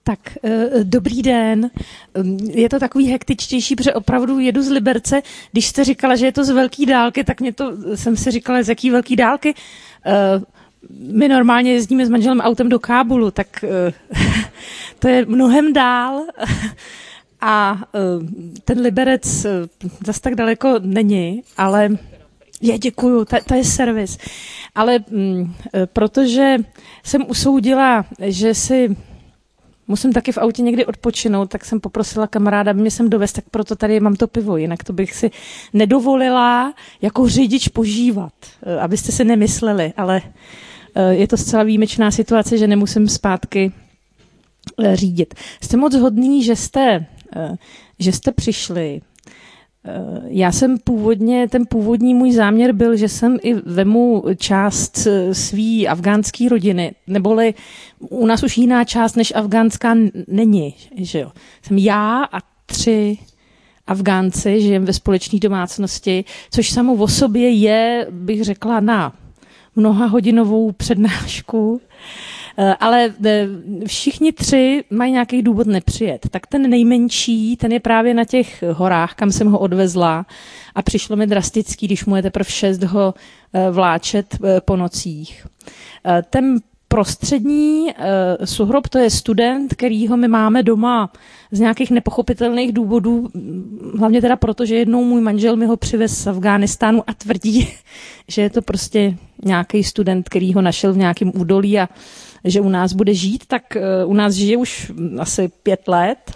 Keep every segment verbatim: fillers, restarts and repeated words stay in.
Tak, dobrý den. Je to takový hektičtější, protože opravdu jedu z Liberce. Když jste říkala, že je to z velký dálky, tak mě to, jsem si říkala, z jaký velký dálky. My normálně jezdíme s manželem autem do Kábulu, tak to je mnohem dál. A ten Liberec zase tak daleko není, ale je, děkuju, to, to je servis. Ale m, protože jsem usoudila, že si musím taky v autě někdy odpočinout, tak jsem poprosila kamaráda, aby mě sem dovez, tak proto tady mám to pivo, jinak to bych si nedovolila jako řidič požívat, abyste si nemysleli, ale je to zcela výjimečná situace, že nemusím zpátky řídit. Jste moc hodný, že jste, že jste přišli. Já jsem původně, ten původní můj záměr byl, že jsem i vemu část svý afgánský rodiny, neboli u nás už jiná část než afgánská není, že jo. Jsem já a tři Afgánci, žijeme ve společné domácnosti, což samo o sobě je, bych řekla, na mnohahodinovou přednášku, ale všichni tři mají nějaký důvod nepřijet. Tak ten nejmenší, ten je právě na těch horách, kam jsem ho odvezla a přišlo mi drastický, když mu je teprve šest ho vláčet po nocích. Ten prostřední uh, suhrob, to je student, kterýho my máme doma z nějakých nepochopitelných důvodů, hlavně teda proto, že jednou můj manžel mi ho přivez z Afghánistánu a tvrdí, že je to prostě nějaký student, který ho našel v nějakém údolí a že u nás bude žít, tak uh, u nás žije už asi pět let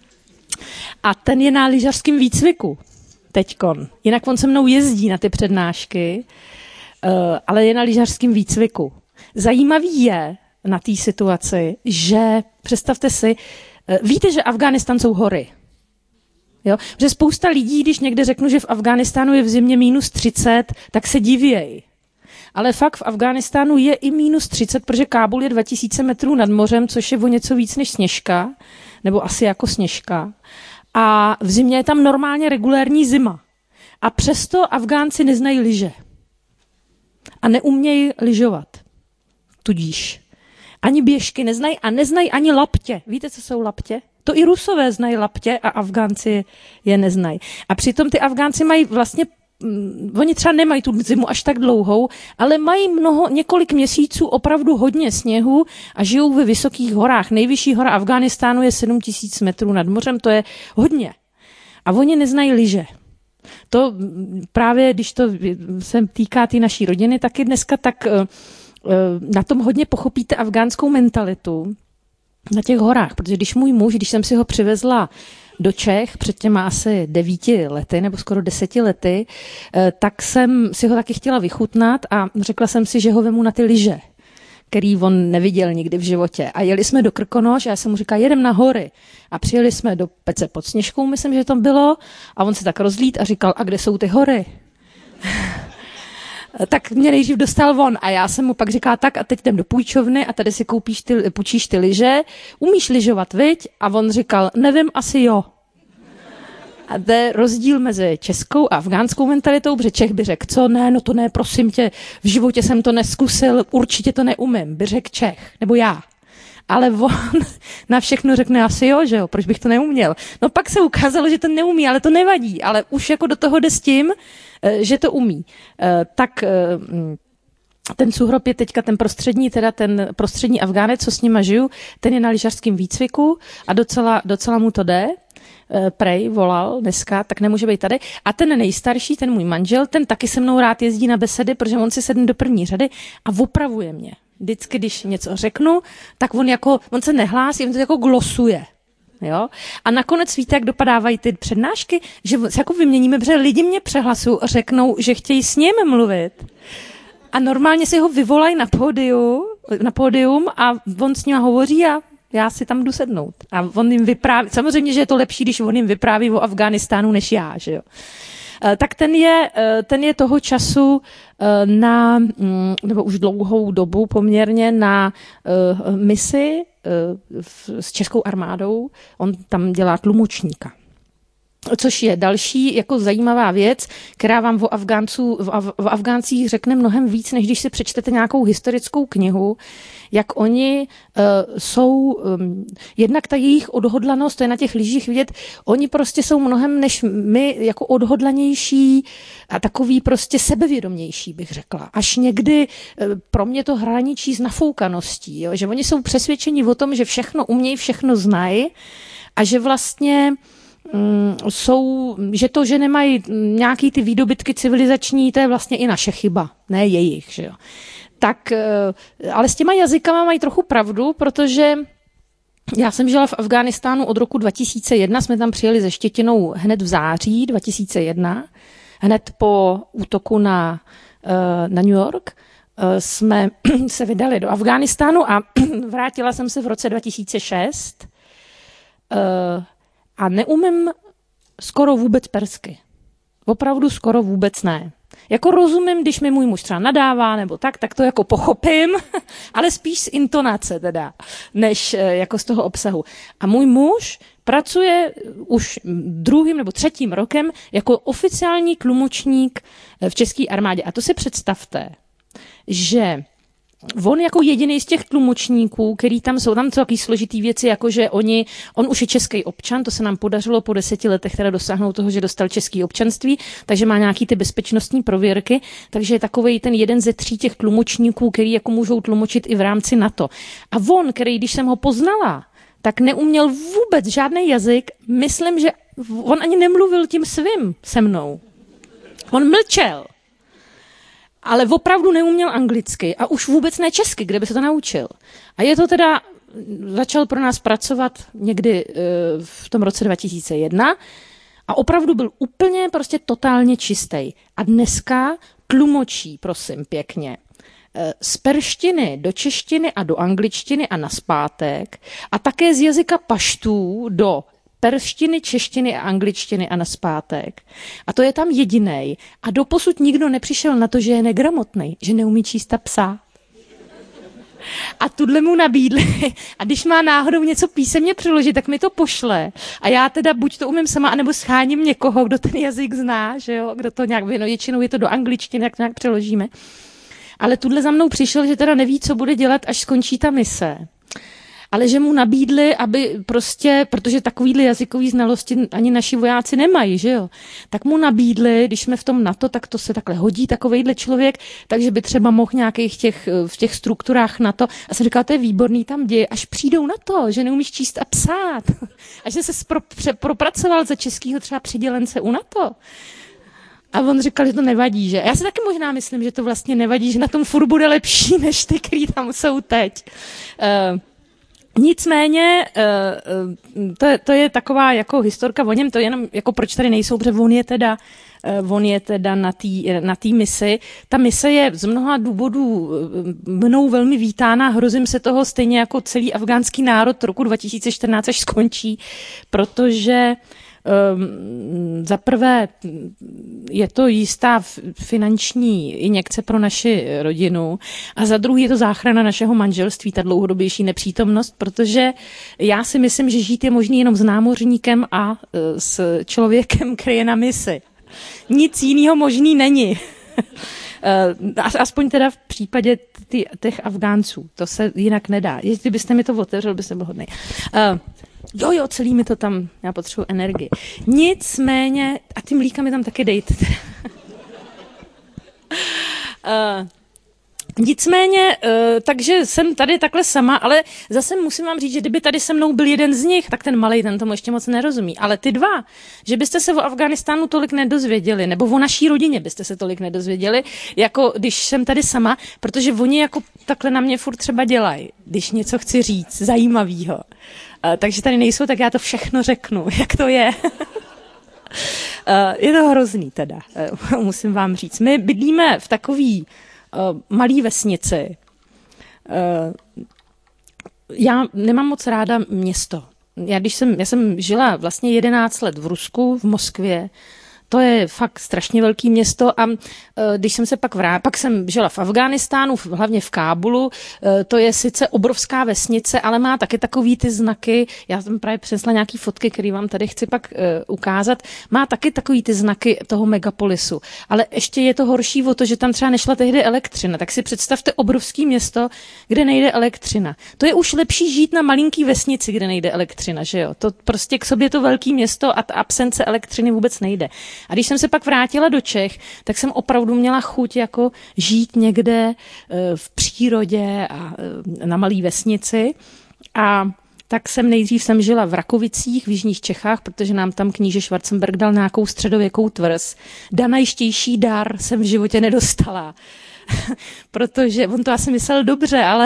a ten je na lyžařském výcviku teďkon. Jinak on se mnou jezdí na ty přednášky, uh, ale je na lyžařském výcviku. Zajímavý je na té situaci, že představte si, víte, že Afghánistán jsou hory. Jo? Že spousta lidí, když někde řeknu, že v Afghánistánu je v zimě minus třicet, tak se divějí. Ale fakt v Afghánistánu je i minus třicet, protože Kábul je dva tisíce metrů nad mořem, což je o něco víc než Sněžka, nebo asi jako Sněžka. A v zimě je tam normálně regulérní zima. A přesto Afgánci neznají lyže. A neumějí lyžovat. Tudíž. Ani běžky neznají a neznají ani laptě. Víte, co jsou laptě? To i Rusové znají laptě a Afgánci je neznají. A přitom ty Afgánci mají vlastně, mm, oni třeba nemají tu zimu až tak dlouhou, ale mají mnoho, několik měsíců opravdu hodně sněhu a žijou ve vysokých horách. Nejvyšší hora Afghánistánu je sedm tisíc metrů nad mořem, to je hodně. A oni neznají lyže. To právě, když to se týká té naší rodiny, taky dneska tak na tom hodně pochopíte afgánskou mentalitu na těch horách, protože když můj muž, když jsem si ho přivezla do Čech před těma asi devíti lety nebo skoro deseti lety, tak jsem si ho taky chtěla vychutnat a řekla jsem si, že ho vemu na ty lyže, který on neviděl nikdy v životě. A jeli jsme do Krkonoš a já jsem mu říkala, jedem na hory. A přijeli jsme do Pece pod Sněžkou, myslím, že tam bylo, a on se tak rozlít a říkal, a kde jsou ty hory? Tak mě nejdřív dostal on a já jsem mu pak říkala, tak a teď jdem do půjčovny a tady si koupíš ty, půjčíš ty lyže, umíš lyžovat, viď? A on říkal, nevím, asi jo. A to je rozdíl mezi českou a afgánskou mentalitou, protože Čech by řekl, co ne, no to ne, prosím tě, v životě jsem to neskusil, určitě to neumím, by řekl Čech, nebo já. Ale on na všechno řekne asi jo, že jo, proč bych to neuměl. No pak se ukázalo, že to neumí, ale to nevadí, ale už jako do toho jde s tím, že to umí. Tak ten suhrob je teďka ten prostřední, teda ten prostřední Afgánec, co s nima žiju, ten je na lyžařském výcviku a docela, docela mu to jde. Prej volal dneska, tak nemůže být tady. A ten nejstarší, ten můj manžel, ten taky se mnou rád jezdí na besedy, protože on si sedne do první řady a opravuje mě. Vždycky, když něco řeknu, tak on jako, on se nehlásí, on to jako glosuje. Jo? A nakonec víte, jak dopadávají ty přednášky, že se jako vyměníme, protože lidi mě přehlasují a řeknou, že chtějí s ním mluvit. A normálně si ho vyvolají na pódiu, na pódium a on s ním hovoří a já si tam jdu sednout. A on jim vypráví, samozřejmě, že je to lepší, když on jim vypráví o Afghánistánu, než já, že jo. Tak ten je, ten je toho času na, nebo už dlouhou dobu poměrně na misi s českou armádou. On tam dělá tlumočníka. Což je další jako zajímavá věc, která vám o, Afgánců, v, Af, v Afgáncích řekne mnohem víc, než když si přečtete nějakou historickou knihu, jak oni uh, jsou, um, jednak ta jejich odhodlanost, to je na těch lyžích vidět, oni prostě jsou mnohem než my jako odhodlanější a takový prostě sebevědomější, bych řekla. Až někdy uh, pro mě to hraničí s nafoukaností, jo? Že oni jsou přesvědčeni o tom, že všechno umějí, všechno znají a že vlastně jsou, že to, že nemají nějaký ty výdobytky civilizační, to je vlastně i naše chyba, ne jejich, že jo. Tak, ale s těma jazykama mají trochu pravdu, protože já jsem žila v Afghánistánu od roku dva tisíce jedna, jsme tam přijeli se Štětinou hned v září dva tisíce jedna, hned po útoku na, na New York, jsme se vydali do Afghánistánu a vrátila jsem se v roce dva tisíce šest a neumím skoro vůbec persky. Opravdu skoro vůbec ne. Jako rozumím, když mi můj muž třeba nadává nebo tak, tak to jako pochopím, ale spíš z intonace teda, než jako z toho obsahu. A můj muž pracuje už druhým nebo třetím rokem jako oficiální tlumočník v české armádě. A to si představte, že on jako jediný z těch tlumočníků, který tam jsou, tam jsou takový složitý věci, jako že oni, on už je český občan, to se nám podařilo po deseti letech teda dosáhnout toho, že dostal český občanství, takže má nějaký ty bezpečnostní prověrky, takže je takovej ten jeden ze tří těch tlumočníků, který jako můžou tlumočit i v rámci NATO. A on, který, když jsem ho poznala, tak neuměl vůbec žádný jazyk, myslím, že on ani nemluvil tím svým se mnou. On mlčel. Ale opravdu neuměl anglicky a už vůbec ne česky, kde by se to naučil. A je to teda, začal pro nás pracovat někdy uh, v tom roce dva tisíce jedna a opravdu byl úplně prostě totálně čistý. A dneska tlumočí, prosím, pěkně, uh, z perštiny do češtiny a do angličtiny a nazpátek a také z jazyka paštů do perštiny, češtiny a angličtiny a nazpátek. A to je tam jedinej. A doposud nikdo nepřišel na to, že je negramotnej, že neumí číst a psát. A tudle mu nabídli. A když má náhodou něco písemně přeložit, tak mi to pošle. A já teda buď to umím sama, anebo scháním někoho, kdo ten jazyk zná, že jo, kdo to nějak, no většinou je to do angličtiny, jak to nějak přeložíme. Ale tudle za mnou přišel, že teda neví, co bude dělat, až skončí ta mise. Ale že mu nabídli, aby prostě, protože takovýhle jazykový znalosti ani naši vojáci nemají, že jo, tak mu nabídli, když jsme v tom NATO, tak to se takhle hodí takovejhle člověk, takže by třeba mohl nějakých těch, v těch strukturách NATO. A jsem říkala, to je výborný, tam děje, až přijdou na to, že neumíš číst a psát. A že se pro, pře, propracoval za českýho třeba přidělence u NATO. A on říkal, že to nevadí, že? Já si taky možná myslím, že to vlastně nevadí, že na tom furt bude lepší, než ty, který tam jsou teď. Uh, Nicméně, to je, to je taková jako historka o něm, to je jenom jako proč tady nejsou, protože on je teda, on je teda na té na té misi. Ta mise je z mnoha důvodů mnou velmi vítána, hrozím se toho stejně jako celý afgánský národ roku dva tisíce čtrnáct, až skončí, protože Um, za prvé je to jistá finanční injekce pro naši rodinu a za druhý je to záchrana našeho manželství, ta dlouhodobější nepřítomnost, protože já si myslím, že žít je možný jenom s námořníkem a uh, s člověkem, který je na misi. Nic jiného možný není. Uh, aspoň teda v případě ty, těch Afgánců. To se jinak nedá. Jestli byste mi to otevřel, byste byl hodnej. Uh, Jo, jo, celý mi to tam, já potřebuji energii. Nicméně, a ty mlíka mi tam taky dejte. uh, nicméně, uh, takže jsem tady takhle sama, ale zase musím vám říct, že kdyby tady se mnou byl jeden z nich, tak ten malej, ten tomu ještě moc nerozumí. Ale ty dva, že byste se o Afghánistánu tolik nedozvěděli, nebo o naší rodině byste se tolik nedozvěděli, jako když jsem tady sama, protože oni jako takhle na mě furt třeba dělají, když něco chci říct zajímavýho. Uh, takže tady nejsou, tak já to všechno řeknu, jak to je. uh, je to hrozný teda, uh, musím vám říct. My bydlíme v takový uh, malý vesnici. Uh, já nemám moc ráda město. Já, když jsem, já jsem žila vlastně jedenáct let v Rusku, v Moskvě, to je fakt strašně velký město a když jsem se pak vrátila, pak jsem žila v Afghánistánu, hlavně v Kábulu, to je sice obrovská vesnice, ale má taky takový ty znaky, já jsem právě přinesla nějaký fotky, které vám tady chci pak ukázat, má taky takový ty znaky toho megapolisu, ale ještě je to horší o to, že tam třeba nešla tehdy elektřina, tak si představte obrovský město, kde nejde elektřina. To je už lepší žít na malinký vesnici, kde nejde elektřina, že jo? To prostě k sobě to velký město a ta absence elektřiny vůbec nejde. A když jsem se pak vrátila do Čech, tak jsem opravdu měla chuť jako žít někde v přírodě a na malé vesnici. A tak jsem nejdřív jsem žila v Rakovicích v jižních Čechách, protože nám tam kníže Schwarzenberg dal nějakou středověkou tvrz. Danajštější dar jsem v životě nedostala. Protože on to asi myslel dobře, ale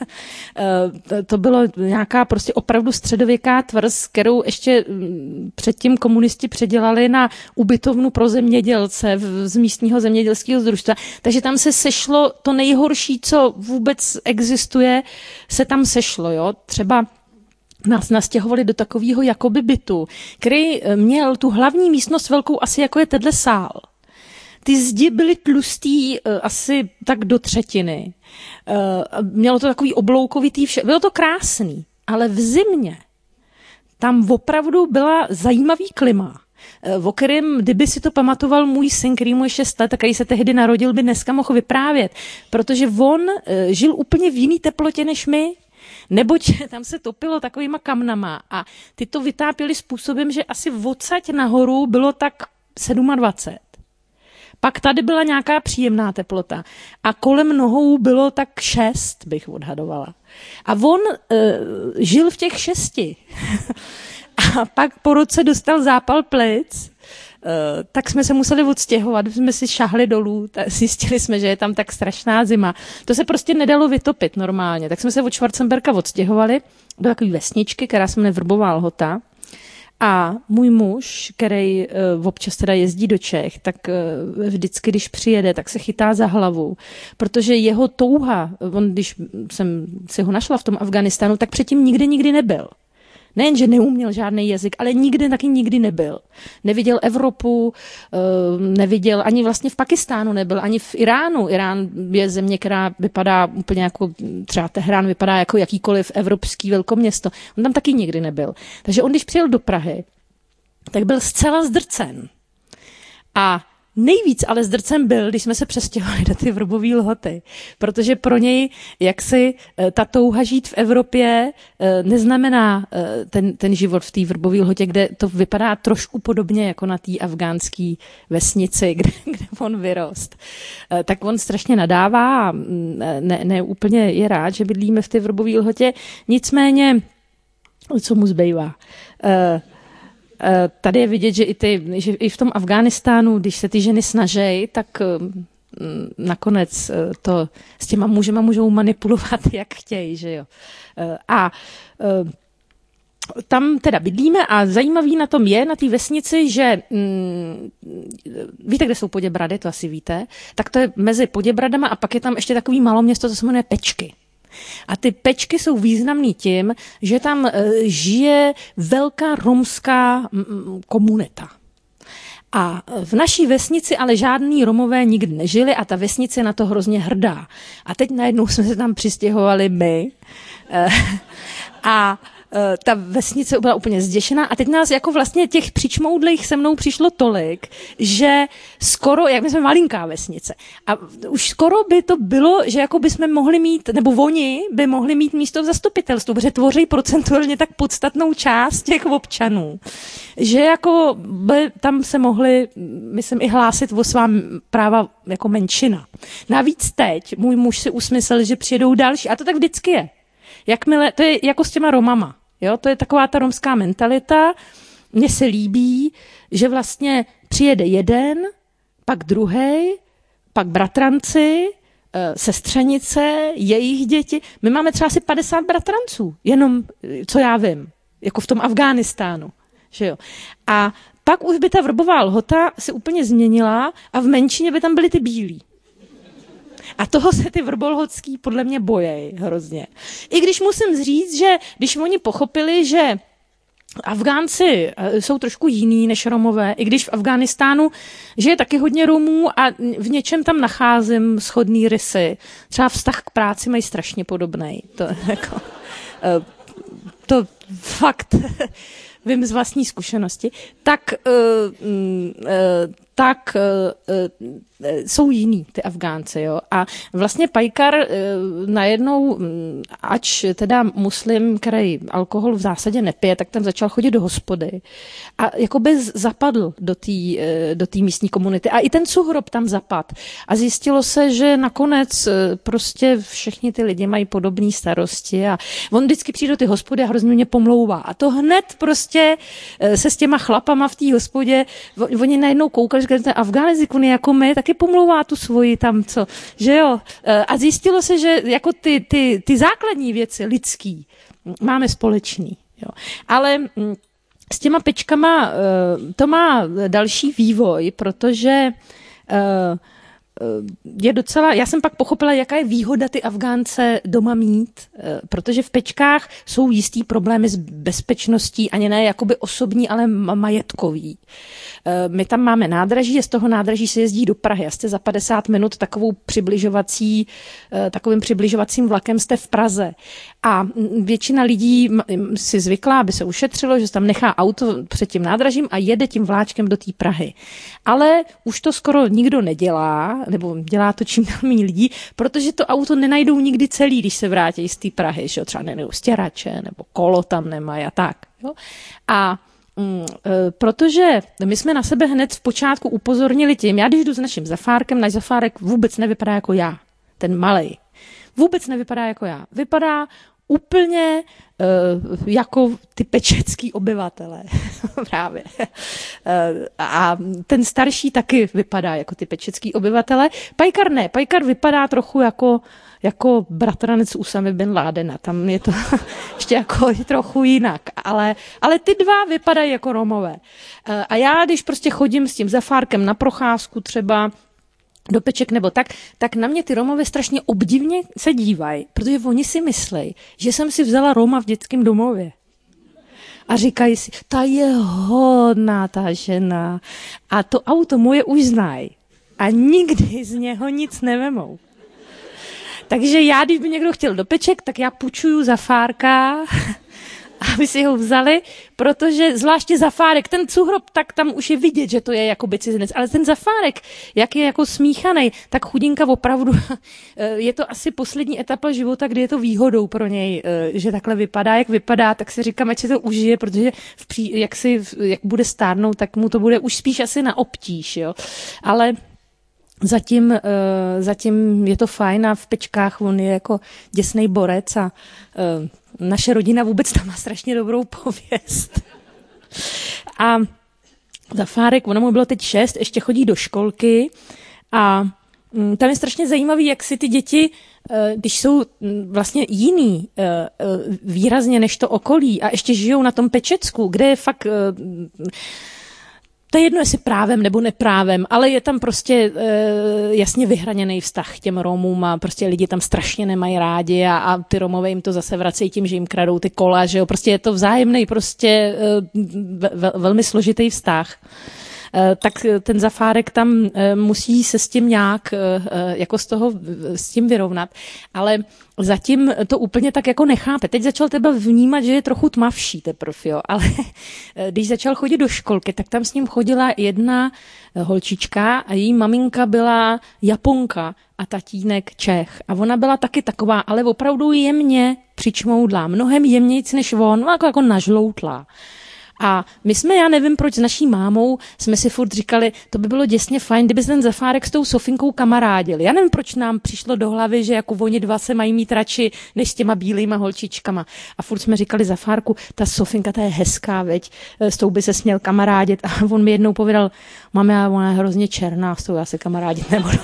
to bylo nějaká prostě opravdu středověká tvrz, kterou ještě předtím komunisti předělali na ubytovnu pro zemědělce z místního zemědělského družstva. Takže tam se sešlo to nejhorší, co vůbec existuje, se tam sešlo. Jo? Třeba nás nastěhovali do takového jakoby bytu, který měl tu hlavní místnost velkou asi jako je tenhle sál. Ty zdi byly tlustý uh, asi tak do třetiny. Uh, mělo to takový obloukovitý vše. Bylo to krásný, ale v zimě tam opravdu byla zajímavý klima, uh, o kterém, kdyby si to pamatoval můj syn, který mu je šest let, který se tehdy narodil, by dneska mohl vyprávět. Protože on uh, žil úplně v jiný teplotě než my, neboť tam se topilo takovýma kamnama a ty to vytápěli způsobem, že asi odsaď nahoru bylo tak dvacet sedm. Pak tady byla nějaká příjemná teplota a kolem nohou bylo tak šest, bych odhadovala. A on e, žil v těch šesti. A pak po roce dostal zápal plic, e, tak jsme se museli odstěhovat, jsme si šahli dolů, zjistili jsme, že je tam tak strašná zima. To se prostě nedalo vytopit normálně, tak jsme se od Schwarzenberka odstěhovali do takové vesničky, která se jmenuje Vrbová Lhota. A můj muž, který uh, občas teda jezdí do Čech, tak uh, vždycky, když přijede, tak se chytá za hlavu, protože jeho touha, on, když jsem si ho našla v tom Afghánistánu, tak předtím nikdy nikdy nebyl. Nejen, že neuměl žádný jazyk, ale nikdy taky nikdy nebyl. Neviděl Evropu, neviděl, ani vlastně v Pakistánu nebyl, ani v Iránu. Irán je země, která vypadá úplně jako, třeba Teherán vypadá jako jakýkoliv evropský velkoměsto. On tam taky nikdy nebyl. Takže on, když přijel do Prahy, tak byl zcela zdrcen. A nejvíc ale zdrcen byl, když jsme se přestěhovali do ty Vrbové Lhoty, protože pro něj jaksi ta touha žít v Evropě neznamená ten, ten život v té Vrbové Lhotě, kde to vypadá trošku podobně jako na té afgánské vesnici, kde, kde on vyrost. Tak on strašně nadává a ne, ne úplně je rád, že bydlíme v té Vrbové Lhotě. Nicméně, co mu zbývá? Tady je vidět, že i, ty, že i v tom Afghánistánu, když se ty ženy snaží, tak nakonec to s těma mužema můžou manipulovat, jak chtějí, že jo. A tam teda bydlíme a zajímavý na tom je, na té vesnici, že mm, víte, kde jsou Poděbrady, to asi víte, tak to je mezi Poděbradama a pak je tam ještě takový malé město, co se jmenuje Pečky. A ty Pečky jsou významný tím, že tam žije velká romská komunita. A v naší vesnici ale žádný Romové nikdy nežili a ta vesnice je na to hrozně hrdá. A teď najednou jsme se tam přistěhovali my a ta vesnice byla úplně zděšená a teď nás jako vlastně těch přičmoudlých se mnou přišlo tolik, že skoro, jak my jsme malinká vesnice, a už skoro by to bylo, že jako bychom mohli mít, nebo oni by mohli mít místo v zastupitelstvu, protože tvoří procentuálně tak podstatnou část těch občanů, že jako by tam se mohli, myslím, i hlásit o svá práva jako menšina. Navíc teď můj muž si usmyslel, že přijedou další, a to tak vždycky je. Jakmile, to je jako s těma Romama, jo? To je taková ta romská mentalita. Mně se líbí, že vlastně přijede jeden, pak druhej, pak bratranci, sestřenice, jejich děti. My máme třeba asi padesát bratranců, jenom, co já vím, jako v tom Afghánistánu. Že jo? A pak už by ta Vrbová Lhota se úplně změnila a v menšině by tam byly ty bílí. A toho se ty vrbolhodský podle mě bojejí hrozně. I když musím říct, že když oni pochopili, že Afgánci jsou trošku jiný než Romové, i když v Afghánistánu žije taky hodně Romů a v něčem tam nacházím shodný rysy. Třeba vztah k práci mají strašně podobný. To, jako, to fakt vím z vlastní zkušenosti. Tak, tak jsou jiný ty Afgánci, jo. A vlastně Pajkar najednou, ač teda muslim, který alkohol v zásadě nepije, tak tam začal chodit do hospody a jakoby zapadl do té do té místní komunity. A i ten Suhrob tam zapad. A zjistilo se, že nakonec prostě všichni ty lidi mají podobné starosti a on vždycky přijde do ty hospody a hrozně mě pomlouvá. A to hned prostě se s těma chlapama v té hospodě, oni najednou koukali, že ten Afgánec, on je jako my, taky pomlouvá tu svoji tam, co, že jo. A zjistilo se, že jako ty, ty, ty základní věci lidský máme společný, jo. Ale s těma pečkama to má další vývoj, protože je docela, já jsem pak pochopila, jaká je výhoda ty Afgánce doma mít, protože v pečkách jsou jistý problémy s bezpečností, ani ne jakoby osobní, ale majetkový. My tam máme nádraží a z toho nádraží se jezdí do Prahy a jste za padesát minut takovou přibližovací, takovým přibližovacím vlakem jste v Praze. A většina lidí si zvykla, aby se ušetřilo, že se tam nechá auto před tím nádražím a jede tím vláčkem do té Prahy. Ale už to skoro nikdo nedělá, nebo dělá to čím dál méně lidí, protože to auto nenajdou nikdy celý, když se vrátí z té Prahy, že třeba nenajdou stěrače, nebo kolo tam nemají a tak. Jo? A Mm, protože my jsme na sebe hned v počátku upozornili tím, já když jdu s naším Zafárkem, náš Zafárek vůbec nevypadá jako já, ten malej. Vůbec nevypadá jako já. Vypadá úplně uh, jako ty pečecký obyvatelé. Právě. Uh, a ten starší taky vypadá jako ty pečecký obyvatele. Pajkar ne. Pajkar vypadá trochu jako jako bratranec Usamy bin Ládena. Tam je to ještě jako trochu jinak. Ale, ale ty dva vypadají jako Romové. A já, když prostě chodím s tím Zafárkem na procházku třeba do peček nebo tak, tak na mě ty Romové strašně obdivně se dívají, protože oni si myslí, že jsem si vzala Roma v dětském domově. A říkají si, ta je hodná ta žena. A to auto moje už znají. A nikdy z něho nic nevemou. Takže já, když by někdo chtěl do peček, tak já půjčuju Zafárka, aby si ho vzali, protože zvláště Zafárek, ten Suhrob, tak tam už je vidět, že to je jako by cizinec, ale ten Zafárek, jak je jako smíchanej, tak chudinka opravdu, je to asi poslední etapa života, kdy je to výhodou pro něj, že takhle vypadá, jak vypadá, tak si říkám, ať si to užije, protože v pří, jak, si, jak bude stárnout, tak mu to bude už spíš asi na obtíž, jo. Ale Zatím, uh, zatím je to fajn a v pečkách on je jako děsnej borec a uh, naše rodina vůbec tam má strašně dobrou pověst. A Zafárek, ono mu bylo teď šest, ještě chodí do školky a um, tam je strašně zajímavý, jak si ty děti, uh, když jsou vlastně jiný uh, uh, výrazně než to okolí a ještě žijou na tom Pečecku, kde je fakt... Uh, To je jedno, jestli právem nebo neprávem, ale je tam prostě e, jasně vyhraněný vztah k těm Romům a prostě lidi tam strašně nemají rádi a, a ty Romové jim to zase vracejí tím, že jim kradou ty kola, že jo, prostě je to vzájemný prostě e, ve, velmi složitý vztah. E, tak ten Zafárek tam e, musí se s tím nějak e, jako z toho s tím vyrovnat, ale zatím to úplně tak jako nechápe. Teď začal teba vnímat, že je trochu tmavší teprv, jo, ale když začal chodit do školky, tak tam s ním chodila jedna holčička a její maminka byla Japonka a tatínek Čech. A ona byla taky taková, ale opravdu jemně přičmoudlá, mnohem jemnějc než on, jako, jako nažloutlá. A my jsme, já nevím proč, s naší mámou jsme si furt říkali, to by bylo děsně fajn, kdyby se ten Zafárek s tou Sofinkou kamarádil. Já nevím, proč nám přišlo do hlavy, že jako oni dva se mají mít radši než s těma bílýma holčičkama. A furt jsme říkali Zafárku, ta Sofinka, ta je hezká, veď, s tou by se směl kamarádit. A on mi jednou pověděl, mami, ona je hrozně černá, s tou já se kamarádit nebudu.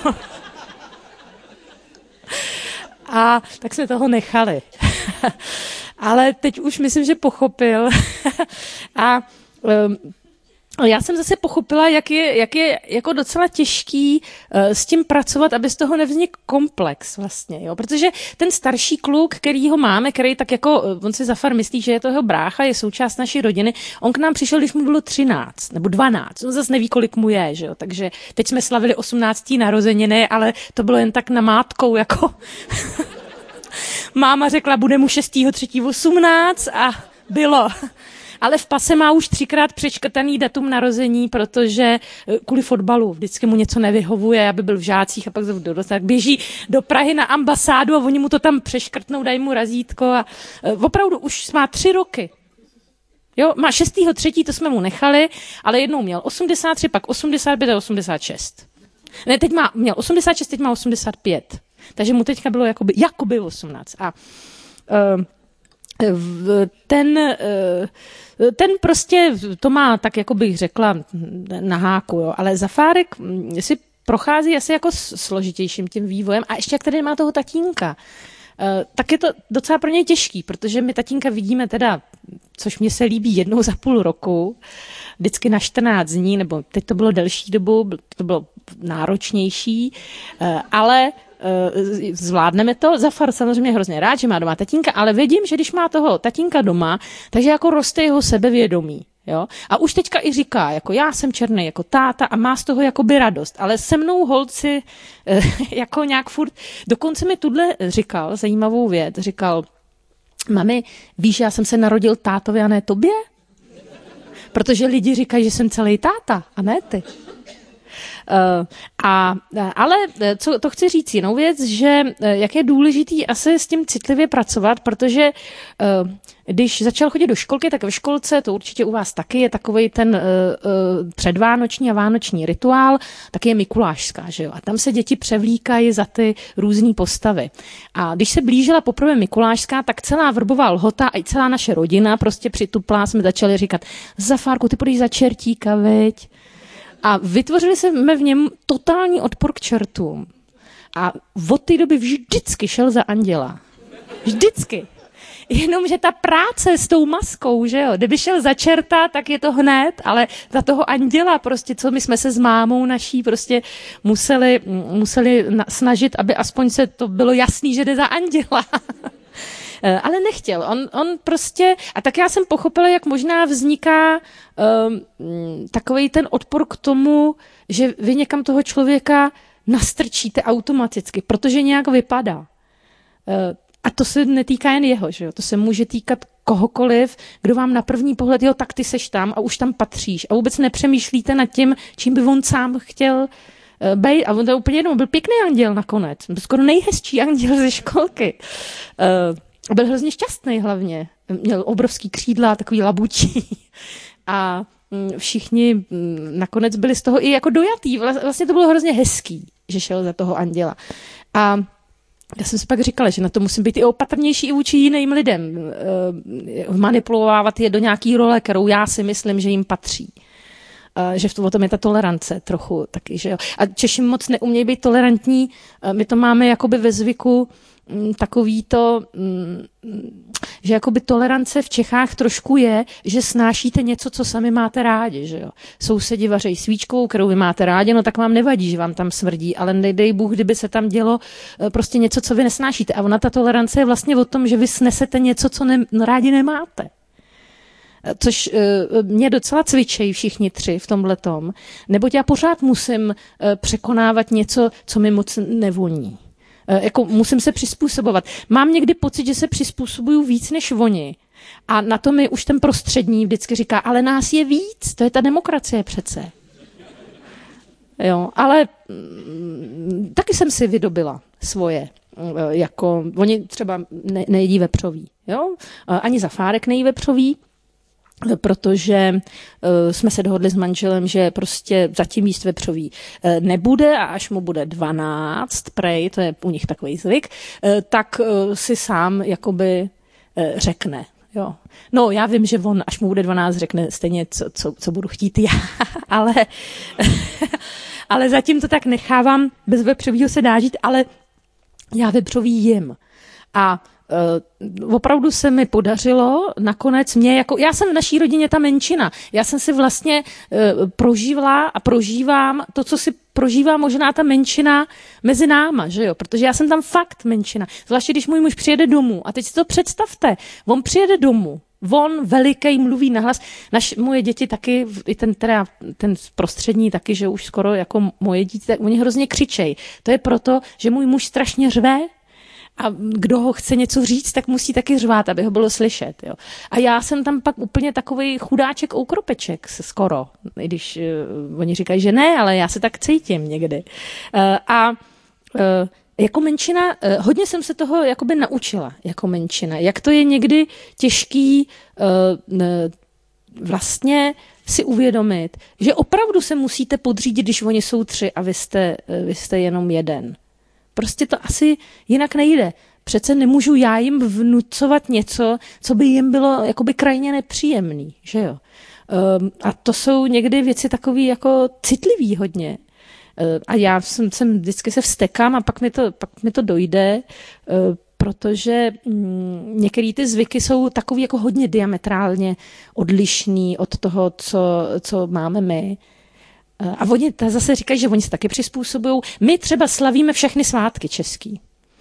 A tak jsme toho nechali. Ale teď už myslím, že pochopil. A um, Já jsem zase pochopila, jak je, jak je jako docela těžký uh, s tím pracovat, aby z toho nevznikl komplex vlastně, jo, protože ten starší kluk, který ho máme, který tak jako, on si Zafar myslí, že je to jeho brácha, je součást naší rodiny, on k nám přišel, když mu bylo třináct nebo dvanáct, on zase neví, kolik mu je, že jo, takže teď jsme slavili osmnácté narozeniny, ale to bylo jen tak namátkou, jako máma řekla, bude mu šestého třetího osmnáct a bylo. Ale v pase má už třikrát přečkrtaný datum narození, protože kvůli fotbalu vždycky mu něco nevyhovuje, aby byl v žácích a pak tak běží do Prahy na ambasádu a oni mu to tam přeškrtnou, dají mu razítko a opravdu už má tři roky. Jo, má šestého třetího to jsme mu nechali, ale jednou měl osmdesát tři, pak osmdesát pět a osmdesát šest. Ne, teď má, měl osmdesát šest, teď má osmdesát pět. Takže mu teďka bylo jakoby, jakoby osmnáct. A uh, ten, ten prostě to má, tak jako bych řekla, na háku, jo. Ale Zafárek si prochází asi jako složitějším tím vývojem a ještě jak tady má toho tatínka, tak je to docela pro něj těžký, protože my tatínka vidíme teda, což mně se líbí jednou za půl roku, vždycky na čtrnáct dní, nebo teď to bylo delší dobu, to bylo náročnější, ale zvládneme to. Zafar samozřejmě hrozně rád, že má doma tatínka, ale vidím, že když má toho tatínka doma, takže jako roste jeho sebevědomí. Jo? A už teďka i říká, jako já jsem černý jako táta a má z toho jakoby radost, ale se mnou holci jako nějak furt, dokonce mi tuhle říkal zajímavou věc, říkal, mami, víš, já jsem se narodil tátovi a ne tobě? Protože lidi říkají, že jsem celý táta a ne ty. Uh, a, ale co to chci říct jinou věc, že jak je důležitý asi s tím citlivě pracovat, protože uh, když začal chodit do školky, tak ve školce, to určitě u vás taky, je takovej ten uh, uh, předvánoční a vánoční rituál, taky je mikulášská, že jo? A tam se děti převlíkají za ty různý postavy. A když se blížila poprvé mikulášská, tak celá Vrbová Lhota a i celá naše rodina prostě přituplá, jsme začali říkat, Zafárku, ty půjdeš za čertíka, veď? A vytvořili jsme v něm totální odpor k čertům. A od té doby vždycky šel za anděla. Vždycky. Jenomže ta práce s tou maskou, že jo, kdyby šel za čerta, tak je to hned, ale za toho anděla prostě, co my jsme se s mámou naší prostě museli, museli snažit, aby aspoň se to bylo jasný, že jde za anděla. Ale nechtěl. On, on prostě, a tak já jsem pochopila, jak možná vzniká um, takovej ten odpor k tomu, že vy někam toho člověka nastrčíte automaticky, protože nějak vypadá. Uh, a to se netýká jen jeho, že jo? To se může týkat kohokoliv, kdo vám na první pohled, jo, tak ty seš tam a už tam patříš. A vůbec nepřemýšlíte nad tím, čím by on sám chtěl uh, být. A on to úplně jednou byl pěkný anděl nakonec. Byl skoro nejhezčí anděl ze školky. Uh, Byl hrozně šťastný hlavně. Měl obrovský křídla, takový labutí. A všichni nakonec byli z toho i jako dojatý. Vlastně to bylo hrozně hezký, že šel za toho anděla. A já jsem si pak říkala, že na to musím být i opatrnější i vůči jiným lidem. Manipulovávat je do nějaký role, kterou já si myslím, že jim patří. Že v tom je ta tolerance trochu taky, že jo. A Češi moc neumějí být tolerantní. My to máme jakoby ve zvyku takový to, že jakoby tolerance v Čechách trošku je, že snášíte něco, co sami máte rádi, že jo. Sousedi vařejí svíčkou, kterou vy máte rádi, no tak vám nevadí, že vám tam smrdí, ale nedej Bůh, kdyby se tam dělo prostě něco, co vy nesnášíte. A ona ta tolerance je vlastně o tom, že vy snesete něco, co ne, no, rádi nemáte. Což uh, mě docela cvičejí všichni tři v tomhletom, neboť já pořád musím uh, překonávat něco, co mi moc nevoní. Uh, jako musím se přizpůsobovat. Mám někdy pocit, že se přizpůsobuju víc než oni. A na to mi už ten prostřední vždycky říká, ale nás je víc, to je ta demokracie přece. Jo, ale mm, taky jsem si vydobila svoje. Uh, jako, oni třeba ne, nejedí vepřový. Jo? Uh, ani Zafárek nejí vepřový. Protože uh, jsme se dohodli s manželem, že prostě zatím jíst vepřový uh, nebude a až mu bude dvanáct, prej, to je u nich takový zvyk, uh, tak uh, si sám jakoby uh, řekne. Jo. No, já vím, že on, až mu bude dvanáct, řekne stejně, co, co, co budu chtít já, ale, ale zatím to tak nechávám, bez vepřovýho se dá žít, ale já vepřový jim. A uh, opravdu se mi podařilo nakonec mě, jako já jsem v naší rodině ta menšina. Já jsem si vlastně uh, prožívala a prožívám to, co si prožívá možná ta menšina mezi náma, že jo? Protože já jsem tam fakt menšina. Zvláště, když můj muž přijede domů. A teď si to představte. On přijede domů. On veliký mluví nahlas. Naš, moje děti taky, i ten, teda, ten prostřední taky, že už skoro jako moje děti, tak oni hrozně křičej. To je proto, že můj muž strašně řve a kdo ho chce něco říct, tak musí taky řvát, aby ho bylo slyšet. Jo. A já jsem tam pak úplně takový chudáček oukropeček skoro, i když uh, oni říkají, že ne, ale já se tak cítím někdy. Uh, a uh, jako menšina, hodně jsem se toho jakoby naučila jako menšina. Jak to je někdy těžký vlastně si uvědomit, že opravdu se musíte podřídit, když oni jsou tři a vy jste, vy jste jenom jeden. Prostě to asi jinak nejde. Přece nemůžu já jim vnucovat něco, co by jim bylo jakoby krajně nepříjemný, že jo? A to jsou někdy věci takový jako citlivý hodně. A já jsem, jsem vždycky se vztekám a pak mi to, pak mi to dojde, protože některé ty zvyky jsou takový jako hodně diametrálně odlišný od toho, co, co máme my. A oni zase říkají, že oni se taky přizpůsobují. My třeba slavíme všechny svátky český.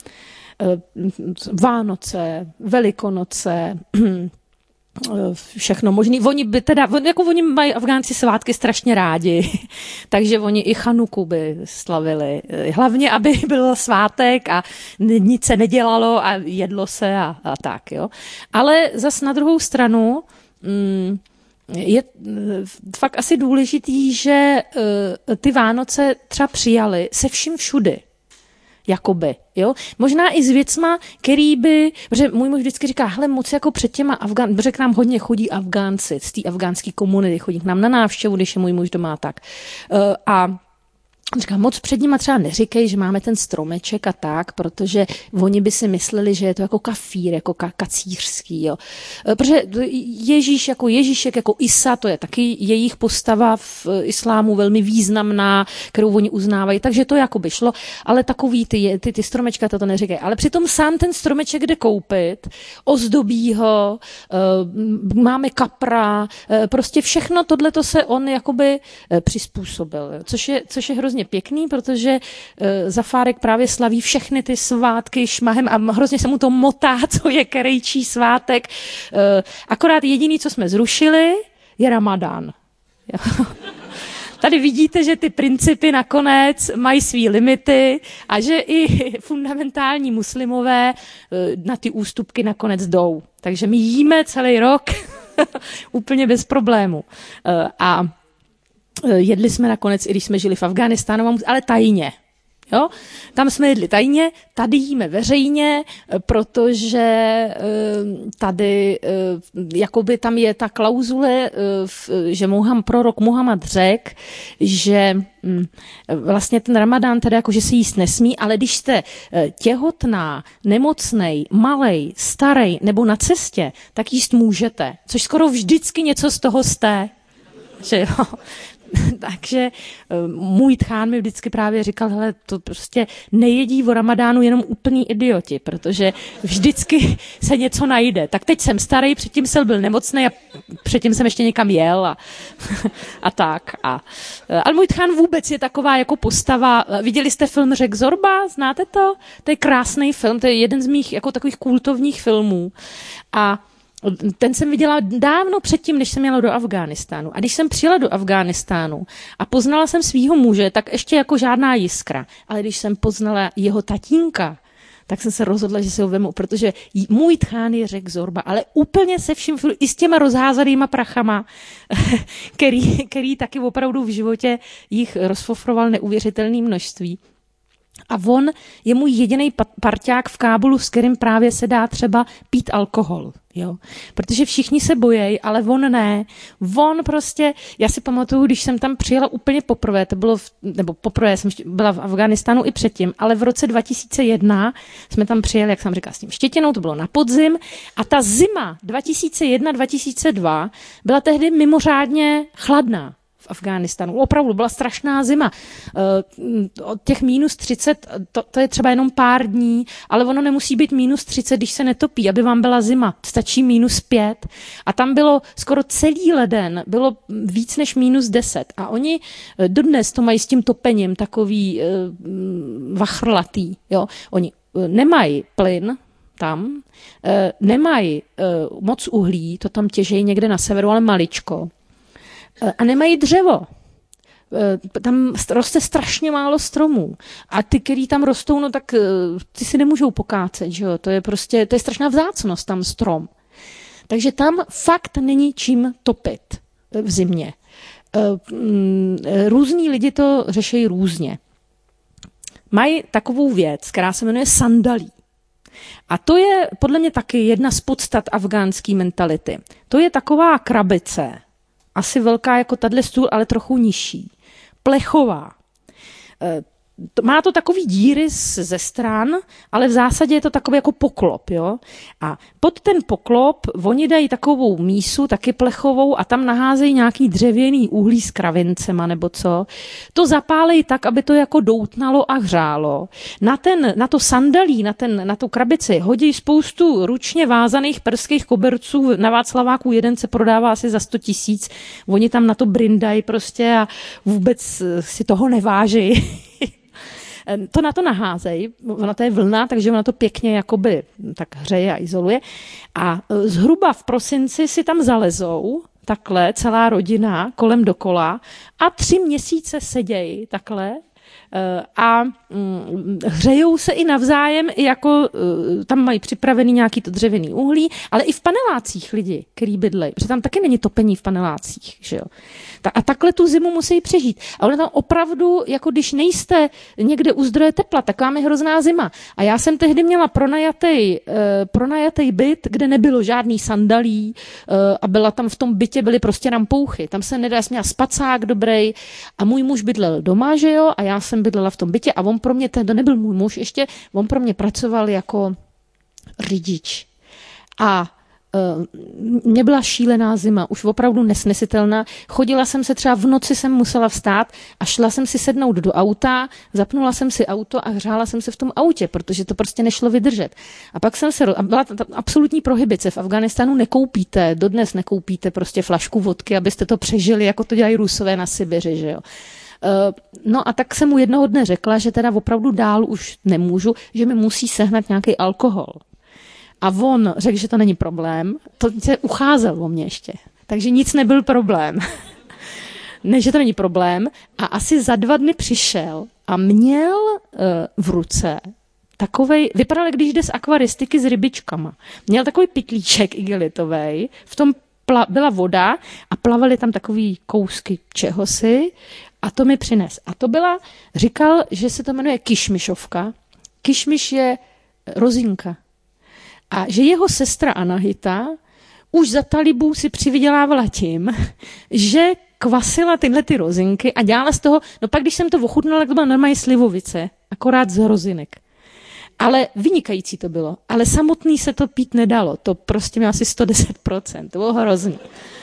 Vánoce, Velikonoce, všechno možný. Oni by teda, jako oni mají Afgánci svátky strašně rádi, takže oni i Chanuku by slavili. Hlavně, aby byl svátek a nic se nedělalo a jedlo se a, a tak, jo. Ale zas na druhou stranu je fakt asi důležitý, že ty Vánoce třeba přijali se vším všudy. Jakoby, jo. Možná i s věcma, který by, protože můj muž vždycky říká, hele, moc jako před těma Afgán, protože k nám hodně chodí Afgánci, z té afgánské komunity, chodí k nám na návštěvu, když je můj muž doma tak. Uh, a říká, moc před nima třeba neříkej, že máme ten stromeček a tak, protože oni by si mysleli, že je to jako kafír, jako ka- kacířský, jo. Protože Ježíš jako Ježíšek, jako Isa, to je taky jejich postava v islámu velmi významná, kterou oni uznávají, takže to jako by šlo, ale takový ty, ty, ty stromečka to neříkají. Ale přitom sám ten stromeček jde koupit, ozdobí ho, máme kapra, prostě všechno tohleto se on jakoby přizpůsobil, což je, což je hrozně pěkný, protože uh, Zafárek právě slaví všechny ty svátky šmahem a hrozně se mu to motá, co je kerejčí svátek. Uh, akorát jediný, co jsme zrušili, je Ramadán. Tady vidíte, že ty principy nakonec mají svý limity a že i fundamentální muslimové uh, na ty ústupky nakonec jdou. Takže my jíme celý rok úplně bez problému. Uh, a jedli jsme nakonec, i když jsme žili v Afghánistánu, ale tajně. Jo? Tam jsme jedli tajně, tady jíme veřejně, protože tady jakoby tam je ta klauzule, že Muham, prorok Muhammad řekl, že vlastně ten Ramadán teda jako, že se jíst nesmí, ale když jste těhotná, nemocnej, malej, starej nebo na cestě, tak jíst můžete. Což skoro vždycky něco z toho jste. Že jo? Takže můj tchán mi vždycky právě říkal, hele, to prostě nejedí o Ramadánu jenom úplný idioti, protože vždycky se něco najde. Tak teď jsem starý, předtím jsem byl nemocný a předtím jsem ještě někam jel a, a tak. A, ale můj tchán vůbec je taková jako postava. Viděli jste film Řek Zorba? Znáte to? To je krásný film, to je jeden z mých jako takových kultovních filmů. A ten jsem viděla dávno předtím, než jsem jela do Afghánistánu. A když jsem přijela do Afghánistánu a poznala jsem svýho muže, tak ještě jako žádná jiskra. Ale když jsem poznala jeho tatínka, tak jsem se rozhodla, že si ho vemu, protože můj tchán je Řek Zorba, ale úplně se vším, i s těma rozházanýma prachama, který, který taky opravdu v životě jich rozfofroval neuvěřitelné množství. A on je můj jediný parťák v Kábulu, s kterým právě se dá třeba pít alkohol. Jo? Protože všichni se bojejí, ale on ne. On prostě, já si pamatuju, když jsem tam přijela úplně poprvé, to bylo, v, nebo poprvé jsem byla v Afghánistánu i předtím, ale v roce dva tisíce jedna jsme tam přijeli, jak jsem říkala, s tím Štětinou, to bylo na podzim a ta zima dva tisíce jedna dva tisíce dva byla tehdy mimořádně chladná v Afghánistánu. Opravdu byla strašná zima. Od těch minus třicet, to, to je třeba jenom pár dní, ale ono nemusí být minus třicet, když se netopí, aby vám byla zima. Stačí minus pět. A tam bylo skoro celý leden, bylo víc než minus deset. A oni dodnes to mají s tím topením takový uh, vachrlatý. Jo? Oni nemají plyn tam, nemají moc uhlí, to tam těžejí někde na severu, ale maličko. A nemají dřevo. Tam roste strašně málo stromů. A ty, který tam rostou, no tak ty si nemůžou pokácet, že jo? To je prostě, to je strašná vzácnost tam strom. Takže tam fakt není čím topit v zimě. Různí lidi to řeší různě. Mají takovou věc, která se jmenuje sandalí. A to je podle mě taky jedna z podstat afgánské mentality. To je taková krabice, asi velká jako tahle stůl, ale trochu nižší. Plechová. Má to takový díry ze stran, ale v zásadě je to takový jako poklop. Jo? A pod ten poklop oni dají takovou mísu, taky plechovou, a tam naházejí nějaký dřevěný uhlí s kravincema nebo co. To zapálejí tak, aby to jako doutnalo a hřálo. Na, ten, na to sandalí, na, ten, na tu krabici hodí spoustu ručně vázaných perských koberců. Na Václaváku jeden se prodává asi za sto tisíc. Oni tam na to brindají prostě a vůbec si toho neváží. To na to naházejí, ona to je vlna, takže ona to pěkně jakoby tak hřeje a izoluje. A zhruba v prosinci si tam zalezou, takhle, celá rodina, kolem dokola, a tři měsíce sedějí takhle a hřejou se i navzájem, jako tam mají připravený nějaký to dřevěný uhlí, ale i v panelácích lidi, který bydlejí, protože tam taky není topení v panelácích, že jo. A takhle tu zimu musí přežít. A ono tam opravdu, jako když nejste někde u zdroje tepla, tak vám je hrozná zima. A já jsem tehdy měla pronajatý, uh, pronajatý byt, kde nebylo žádný sandalí uh, a byla tam v tom bytě, byly prostě rampouchy. Tam se nedá, já jsem měla spacák dobrý a můj muž bydlel doma, že jo, a já jsem bydlela v tom bytě a on pro mě, ten, to nebyl můj muž ještě, on pro mě pracoval jako řidič. A mě byla šílená zima, už opravdu nesnesitelná. Chodila jsem se třeba v noci, jsem musela vstát a šla jsem si sednout do auta, zapnula jsem si auto a hřála jsem se v tom autě, protože to prostě nešlo vydržet. A pak jsem se, a byla ta absolutní prohibice, v Afghánistánu nekoupíte, dodnes nekoupíte prostě flašku vodky, abyste to přežili, jako to dělají Rusové na Sibiři, že jo. No a tak jsem mu jednoho dne řekla, že teda opravdu dál už nemůžu, že mi musí sehnat nějaký alkohol. A on řekl, že to není problém. To se ucházel o mě ještě. Takže nic nebyl problém. Ne, že to není problém. A asi za dva dny přišel a měl uh, v ruce takovej, vypadal, když jde z akvaristiky s rybičkama. Měl takový pytlíček igelitovej, v tom pla, byla voda a plavaly tam takový kousky čehosi a to mi přines. A to byla, říkal, že se to jmenuje kišmišovka. Kišmiš je rozinka. A že jeho sestra Anahita už za talibů si přivydělávala tím, že kvasila tyhle ty rozinky a dělala z toho, no pak když jsem to ochutnala, tak to byla normálně slivovice, akorát z rozinek. Ale vynikající to bylo. Ale samotný se to pít nedalo. To prostě mělo asi sto deset procent. To bylo hrozný.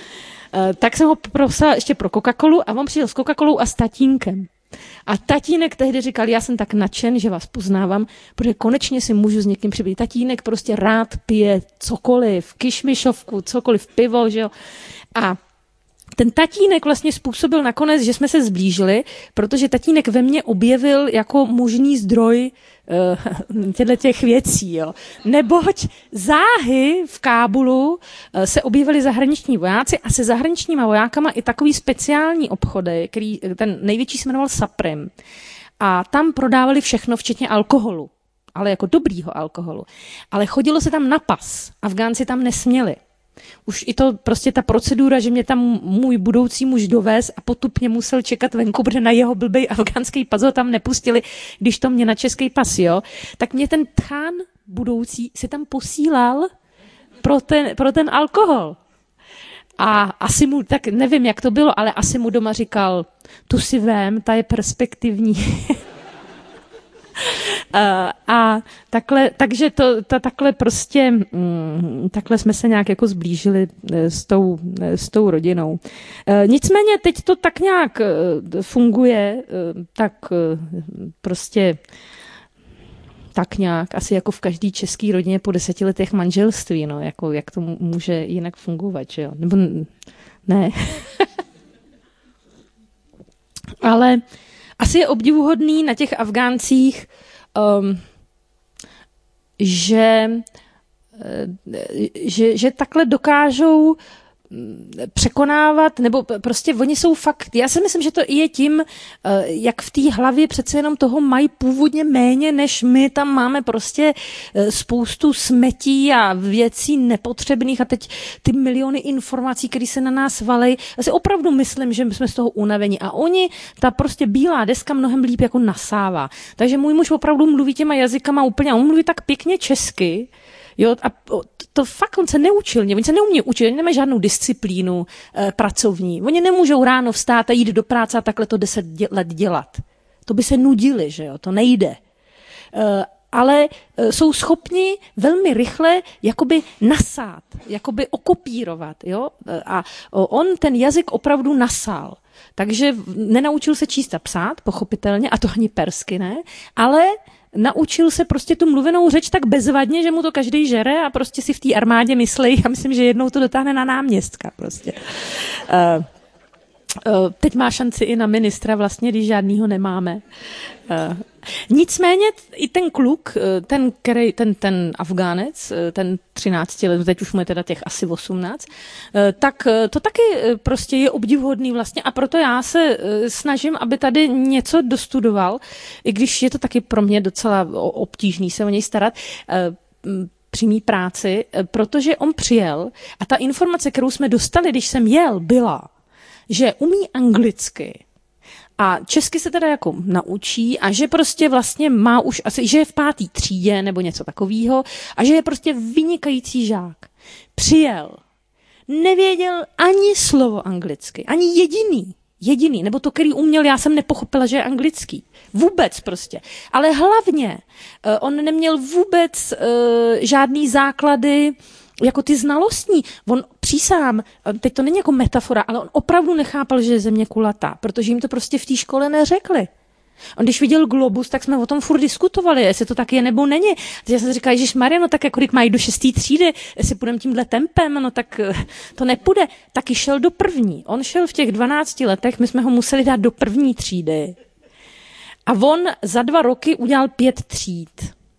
E, tak jsem ho prosila ještě pro Coca-Colu a on přišel s Coca-Colou a s tatínkem. A tatínek tehdy říkal, já jsem tak nadšen, že vás poznávám, protože konečně si můžu s někým přibýt. Tatínek prostě rád pije cokoliv, kišmišovku, cokoliv, pivo, že jo. A ten tatínek vlastně způsobil nakonec, že jsme se zblížili, protože tatínek ve mně objevil jako možný zdroj uh, těchto těch věcí. Jo. Neboť záhy v Kábulu uh, se objevili zahraniční vojáci a se zahraničníma vojákama i takový speciální obchody, který ten největší se jmenoval Saprim. A tam prodávali všechno, včetně alkoholu. Ale jako dobrýho alkoholu. Ale chodilo se tam na pas. Afgánci tam nesměli. Už i to prostě ta procedura, že mě tam můj budoucí muž dovez a potupně musel čekat venku, protože na jeho blbej afgánský pas ho tam nepustili, když to mě na český pas, jo, tak mě ten tchán budoucí si tam posílal pro ten, pro ten alkohol. A asi mu, tak nevím, jak to bylo, ale asi mu doma říkal, tu si vem, ta je perspektivní. A, a takhle, takže to, to takhle prostě, mm, takhle jsme se nějak jako zblížili s tou, s tou rodinou. Nicméně teď to tak nějak funguje, tak prostě tak nějak, asi jako v každý český rodině po deseti letech manželství, no, jako jak to může jinak fungovat, že jo? Nebo ne. Ale asi je obdivuhodný na těch Afgáncích, um, že, že, že takhle dokážou překonávat, nebo prostě oni jsou fakt, já si myslím, že to i je tím, jak v té hlavě přece jenom toho mají původně méně, než my tam máme prostě spoustu smetí a věcí nepotřebných a teď ty miliony informací, které se na nás valej. Já si opravdu myslím, že jsme z toho unavení a oni, ta prostě bílá deska mnohem líp jako nasává. Takže můj muž opravdu mluví těma jazykama úplně, on mluví tak pěkně česky. Jo, a to, to fakt on se neučil, oni se neumí učit, oni nemají žádnou disciplínu e, pracovní. Oni nemůžou ráno vstát a jít do práce a takhle to deset dě, let dělat. To by se nudili, že jo, to nejde. E, ale e, jsou schopni velmi rychle jakoby nasát, jakoby okopírovat, jo. E, a on ten jazyk opravdu nasál. Takže nenaučil se číst a psát, pochopitelně, a to ani persky ne, ale naučil se prostě tu mluvenou řeč tak bezvadně, že mu to každý žere a prostě si v té armádě myslí, já myslím, že jednou to dotáhne na náměstka prostě. Uh, uh, teď má šanci i na ministra vlastně, když žádnýho nemáme. Uh, nicméně i ten kluk, ten, který, ten, ten Afgánec, ten třináct let, teď už mu je teda těch asi osmnáct, tak to taky prostě je obdivuhodný vlastně a proto já se snažím, aby tady něco dostudoval, i když je to taky pro mě docela obtížný se o něj starat, při mý práci, protože on přijel a ta informace, kterou jsme dostali, když jsem jel, byla, že umí anglicky, a česky se teda jako naučí a že prostě vlastně má už asi, že je v pátý třídě nebo něco takového a že je prostě vynikající žák. Přijel, nevěděl ani slovo anglicky, ani jediný, jediný, nebo to, který uměl, já jsem nepochopila, že je anglický. Vůbec prostě. Ale hlavně uh, on neměl vůbec uh, žádný základy jako ty znalostní. On přísám, teď to není jako metafora, ale on opravdu nechápal, že je země kulatá, protože jim to prostě v té škole neřekli. On když viděl globus, tak jsme o tom furt diskutovali, jestli to tak je nebo není. Teď já jsem říkal, ježišmarja, no tak jako mají do šestý třídy, jestli půjdeme tímhle tempem, no tak to nepůjde. Taky šel do první. On šel v těch dvanácti letech, my jsme ho museli dát do první třídy. A on za dva roky udělal pět tříd.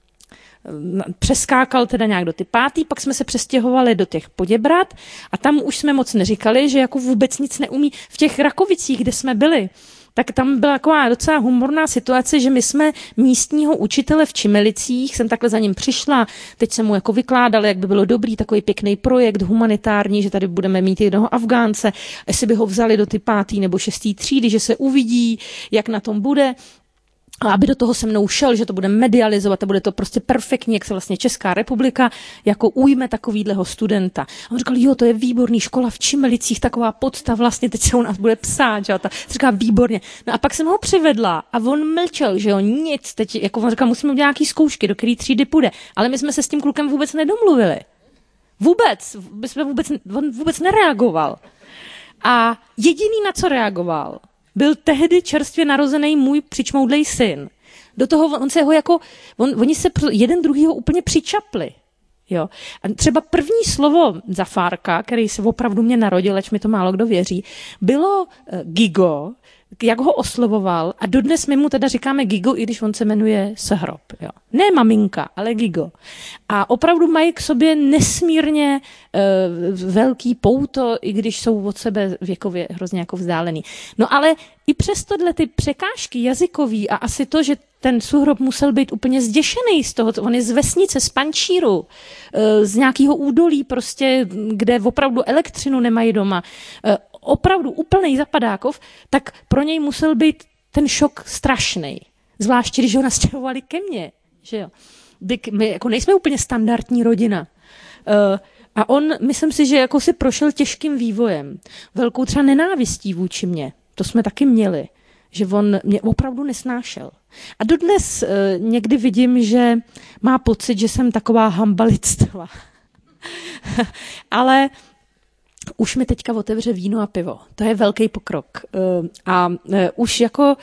Přeskákal teda nějak do ty pátý, pak jsme se přestěhovali do těch Poděbrad a tam už jsme moc neříkali, že jako vůbec nic neumí. V těch Rakovicích, kde jsme byli, tak tam byla taková docela humorná situace, že my jsme místního učitele v Čimelicích, jsem takhle za ním přišla, teď jsem mu jako vykládala, jak by bylo dobrý takový pěkný projekt humanitární, že tady budeme mít jednoho Afgánce, jestli by ho vzali do ty pátý nebo šestý třídy, že se uvidí, jak na tom bude. A aby do toho se mnou šel, že to bude medializovat a bude to prostě perfektní, jak se vlastně Česká republika jako ujme takovýhleho studenta. A on říkal, jo, to je výborný, škola v Čimelicích, taková podsta, vlastně teď se u nás bude psát, že jo, ta říká výborně. No a pak jsem ho přivedla a on mlčel, že jo, nic, teď jako on říkal, musíme udělat nějaký zkoušky, do který třídy půjde. Ale my jsme se s tím klukem vůbec nedomluvili. Vůbec, my jsme vůbec, on vůbec nereagoval. A jediný, na co reagoval, byl tehdy čerstvě narozený můj přičmoudlej syn. Do toho on se ho jako, on, oni se jeden druhýho úplně přičapli. Jo. A třeba první slovo Zafárka, který se opravdu mě narodil, ač mi to málo kdo věří, bylo uh, Gigo, jak ho oslovoval a dodnes my mu teda říkáme Gigo, i když on se jmenuje Sehrob. Jo. Ne maminka, ale Gigo. A opravdu mají k sobě nesmírně uh, velký pouto, i když jsou od sebe věkově hrozně jako vzdálený. No ale i přes tohle ty překážky jazykový a asi to, že ten Suhrob musel být úplně zděšený z toho, on je z vesnice, z Pančíru, z nějakého údolí prostě, kde opravdu elektřinu nemají doma, opravdu úplnej zapadákov, tak pro něj musel být ten šok strašný. Zvláště, když ho nastěhovali ke mně. Že jo? My jako nejsme úplně standardní rodina. A on, myslím si, že jako si prošel těžkým vývojem. Velkou třeba nenávistí vůči mně. To jsme taky měli. že on mě opravdu nesnášel. A dodnes e, někdy vidím, že má pocit, že jsem taková hambalitstva. Ale už mi teďka otevře víno a pivo. To je velký pokrok. E, a e, už jako,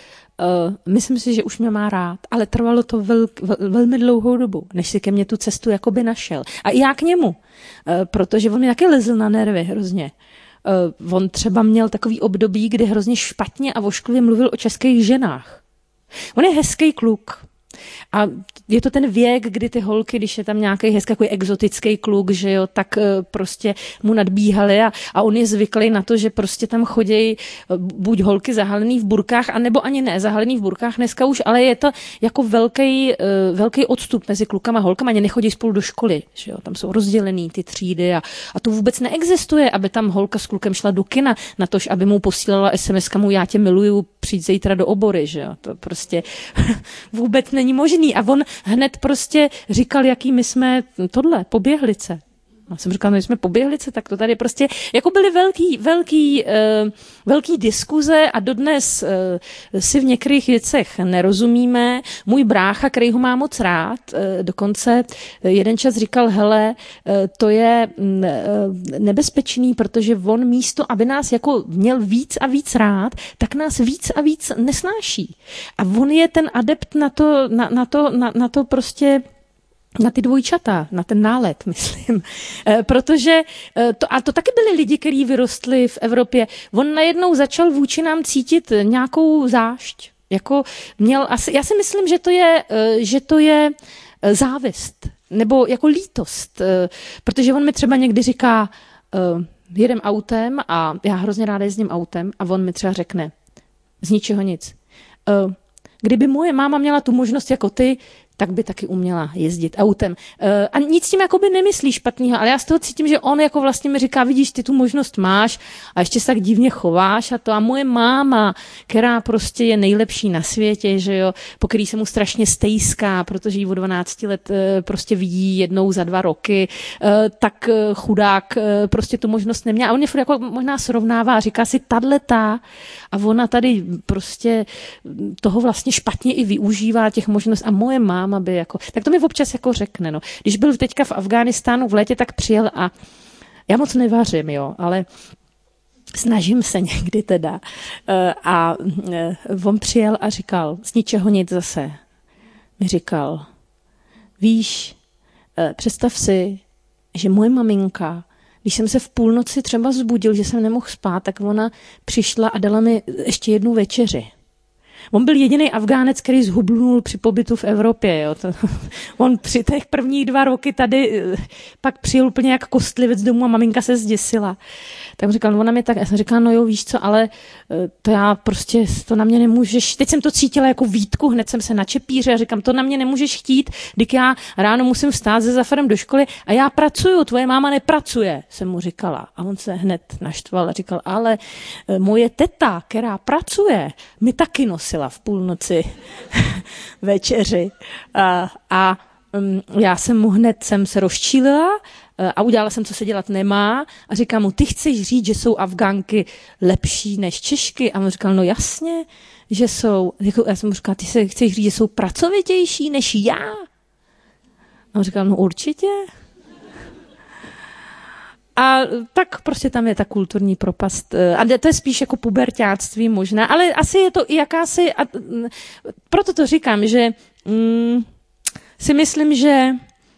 e, myslím si, že už mě má rád, ale trvalo to vel, vel, velmi dlouhou dobu, než si ke mně tu cestu jakoby našel. A i já k němu, e, protože on mi taky lezl na nervy hrozně. Uh, on třeba měl takový období, kdy hrozně špatně a vošklivě mluvil o českých ženách. On je hezký kluk. A je to ten věk, kdy ty holky, když je tam nějaký hezký, takový exotický kluk, že jo, tak uh, prostě mu nadbíhaly a, a on je zvyklý na to, že prostě tam chodí uh, buď holky zahalený v burkách, anebo ani ne zahalený v burkách dneska už, ale je to jako velký, uh, velký odstup mezi klukama a holkama, ani nechodí spolu do školy, že jo, tam jsou rozdělený ty třídy a, a to vůbec neexistuje, aby tam holka s klukem šla do kina, na tož, aby mu posílala es em es kamu já tě miluju, přijď zítra do obory, že jo, to prostě vůbec není možný. A on hned prostě říkal, jaký my jsme tohle, poběhlice. Já jsem říkala, no, jsme poběhlice, tak to tady prostě, jako byly velký, velký, uh, velký diskuze a dodnes uh, si v některých věcech nerozumíme. Můj brácha, který ho má moc rád, uh, dokonce jeden čas říkal, hele, uh, to je uh, nebezpečný, protože on místo, aby nás jako měl víc a víc rád, tak nás víc a víc nesnáší. A on je ten adept na to, na, na to, na, na to prostě na ty dvojčata, na ten nálet, myslím. E, protože, e, to, a to taky byli lidi, kteří vyrostli v Evropě. On najednou začal vůči nám cítit nějakou zášť. Jako měl asi, já si myslím, že to je, e, že to je závist, nebo jako lítost. E, protože on mi třeba někdy říká, e, jedem autem a já hrozně ráda jezdím autem a on mi třeba řekne, z ničeho nic. E, kdyby moje máma měla tu možnost jako ty, tak by taky uměla jezdit autem. E, a nic tím jakoby nemyslí špatného, ale já z toho cítím, že on jako vlastně mi říká, vidíš, ty tu možnost máš a ještě se tak divně chováš a to. A moje máma, která prostě je nejlepší na světě, že jo, po který se mu strašně stejská, protože jí od dvanácti let e, prostě vidí jednou za dva roky, e, tak e, chudák e, prostě tu možnost neměla. A on je furt jako možná srovnává a říká si, tadletá a ona tady prostě toho vlastně špatně i využívá těch možností a moje máma aby jako, tak to mi občas jako řekne, no. Když byl teďka v Afghánistánu v létě, tak přijel a já moc nevařím, jo, ale snažím se někdy teda. A on přijel a říkal, z ničeho nic zase, mi říkal, víš, představ si, že moje maminka, když jsem se v půlnoci třeba zbudil, že jsem nemohl spát, tak ona přišla a dala mi ještě jednu večeři. On byl jediný Afgánec, který zhubnul při pobytu v Evropě. Jo. To, on při těch prvních dva roky tady pak přijel úplně jak kostlivec domů a maminka se zděsila. Tak říkal, ona mi tak, já jsem říkala, no jo, víš co, ale to já prostě, to na mě nemůžeš, teď jsem to cítila jako výtku, hned jsem se na čepíře a říkám, to na mě nemůžeš chtít, když já ráno musím vstát se Zafarem do školy a já pracuju, tvoje máma nepracuje, jsem mu říkala. A on se hned naštval a říkal, ale moje teta, která pracuje, mi taky nosila v půlnoci večeři. A, a já jsem mu hned jsem se rozčílila a udělala jsem, co se dělat nemá a říkám mu, ty chceš říct, že jsou Afgánky lepší než Češky? A on říkal, no jasně, že jsou. Já jsem mu říkala, ty se chceš říct, že jsou pracovitější než já? A on říkal, no určitě. A tak prostě tam je ta kulturní propast. A to je spíš jako puberťáctví možná, ale asi je to i jakási, a proto to říkám, že mm, si myslím, že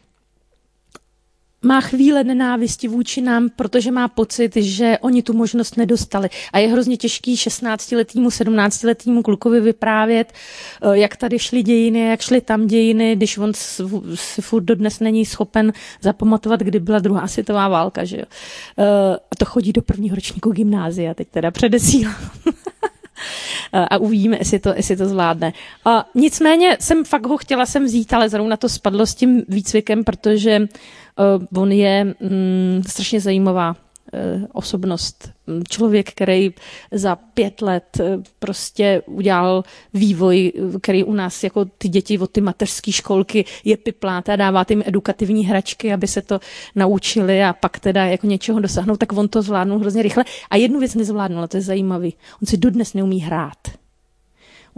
má chvíle nenávisti vůči nám, protože má pocit, že oni tu možnost nedostali. A je hrozně těžký šestnáctiletýmu, sedmnáctiletýmu klukovi vyprávět, jak tady šly dějiny, jak šly tam dějiny, když on si furt dodnes není schopen zapamatovat, kdy byla druhá světová válka. Že jo? A to chodí do prvního ročníku gymnázia, teď teda předesílám. A uvidíme, jestli to, jestli to zvládne. A nicméně jsem fakt ho chtěla jsem vzít, ale zrovna to spadlo s tím výcvikem, protože uh, on je mm, strašně zajímavá uh, osobnost. Člověk, který za pět let uh, prostě udělal vývoj, který u nás jako ty děti od ty mateřské školky je pipláte a dává jim edukativní hračky, aby se to naučili a pak teda jako něčeho dosáhnout, tak on to zvládnul hrozně rychle. A jednu věc nezvládnul, a to je zajímavý. On si dodnes neumí hrát.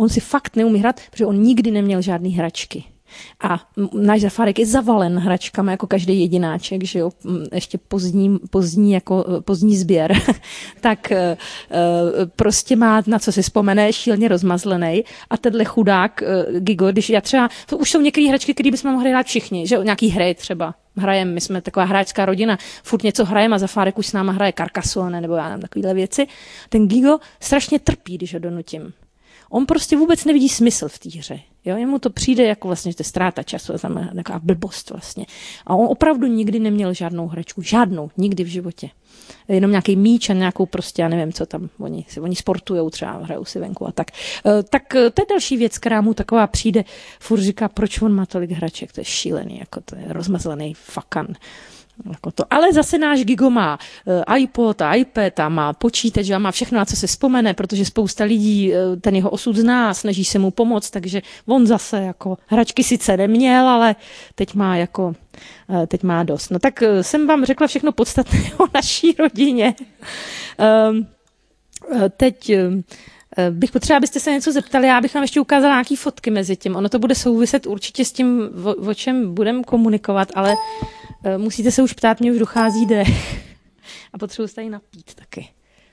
On si fakt neumí hrát, protože on nikdy neměl žádný hračky. A náš Zafárek je zavalen hračkami jako každý jedináček, že jo, ještě pozdní, pozdní, jako, pozdní sběr. Tak prostě má, na co si vzpomene, šíleně rozmazlený. A tenhle chudák Gigo, když já třeba, to už jsou některé hračky, které bychom mohli hrát všichni, že jo, nějaký hry třeba. Hrajem, my jsme taková hráčská rodina, furt něco hrajeme a Zafárek už s náma hraje Carcassonne nebo já nevím, takovýhle věci. Ten Gigo strašně trpí, když ho donutím. On prostě vůbec nevidí smysl v té hře. Jo? Jemu to přijde jako vlastně, že to je ztráta času, tam taková blbost vlastně. A on opravdu nikdy neměl žádnou hračku. Žádnou, nikdy v životě. Jenom nějaký míč a nějakou prostě, já nevím, co tam, oni, oni sportujou třeba, hrajou si venku a tak. Tak to je další věc, která mu taková přijde, furt říká, proč on má tolik hraček, to je šílený, jako to je rozmazlený fakan. Jako to. Ale zase náš Gigo má uh, iPod a iPad a má počítač a má všechno, na co se vzpomene, protože spousta lidí uh, ten jeho osud zná, snaží se mu pomoct, takže on zase jako hračky sice neměl, ale teď má jako uh, teď má dost. No tak uh, jsem vám řekla všechno podstatné o naší rodině. Uh, uh, teď uh, bych potřeba, abyste se něco zeptali, já bych vám ještě ukázala nějaký fotky mezi tím. Ono to bude souviset určitě s tím, o, o čem budeme komunikovat, ale musíte se už ptát, mě už dochází dech. A potřebuji se tady napít taky.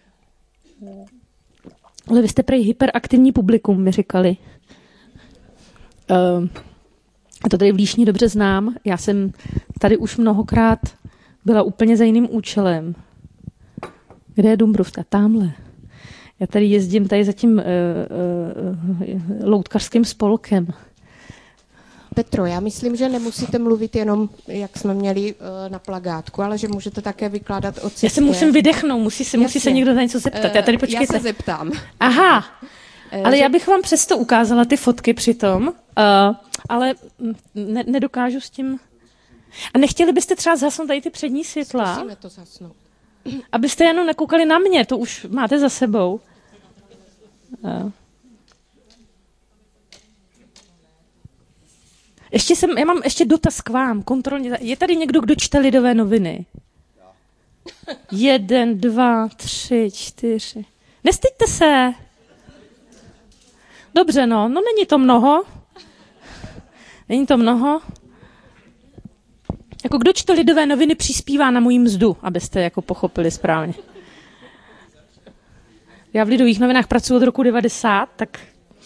Ale vy jste prej hyperaktivní publikum, mi říkali. Uh, a to tady v Líšni dobře znám. Já jsem tady už mnohokrát byla úplně za jiným účelem. Kde je Dumbrovka? Támhle. Já tady jezdím tady za tím uh, uh, loutkařským spolkem. Petro, já myslím, že nemusíte mluvit jenom, jak jsme měli uh, na plakátku, ale že můžete také vykládat o cestě. Já se musím vydechnout, musí se, musí se někdo na něco zeptat. Já tady počkejte. Já se zeptám. Aha, ale že... já bych vám přesto ukázala ty fotky přitom, uh, ale ne, nedokážu s tím. A nechtěli byste třeba zhasnout tady ty přední světla? Zkusíme to zhasnout. Abyste jenom nekoukali na mě, to už máte za sebou. Uh. Ještě jsem, já mám ještě dotaz k vám, kontrolně. Je tady někdo, kdo čte Lidové noviny? Jeden, dva, tři, čtyři. Nestyďte se. Dobře, no, no není to mnoho. Není to mnoho. Jako kdo čte Lidové noviny, přispívá na moji mzdu, abyste jako pochopili správně. Já v Lidových novinách pracuji od roku devadesát, tak...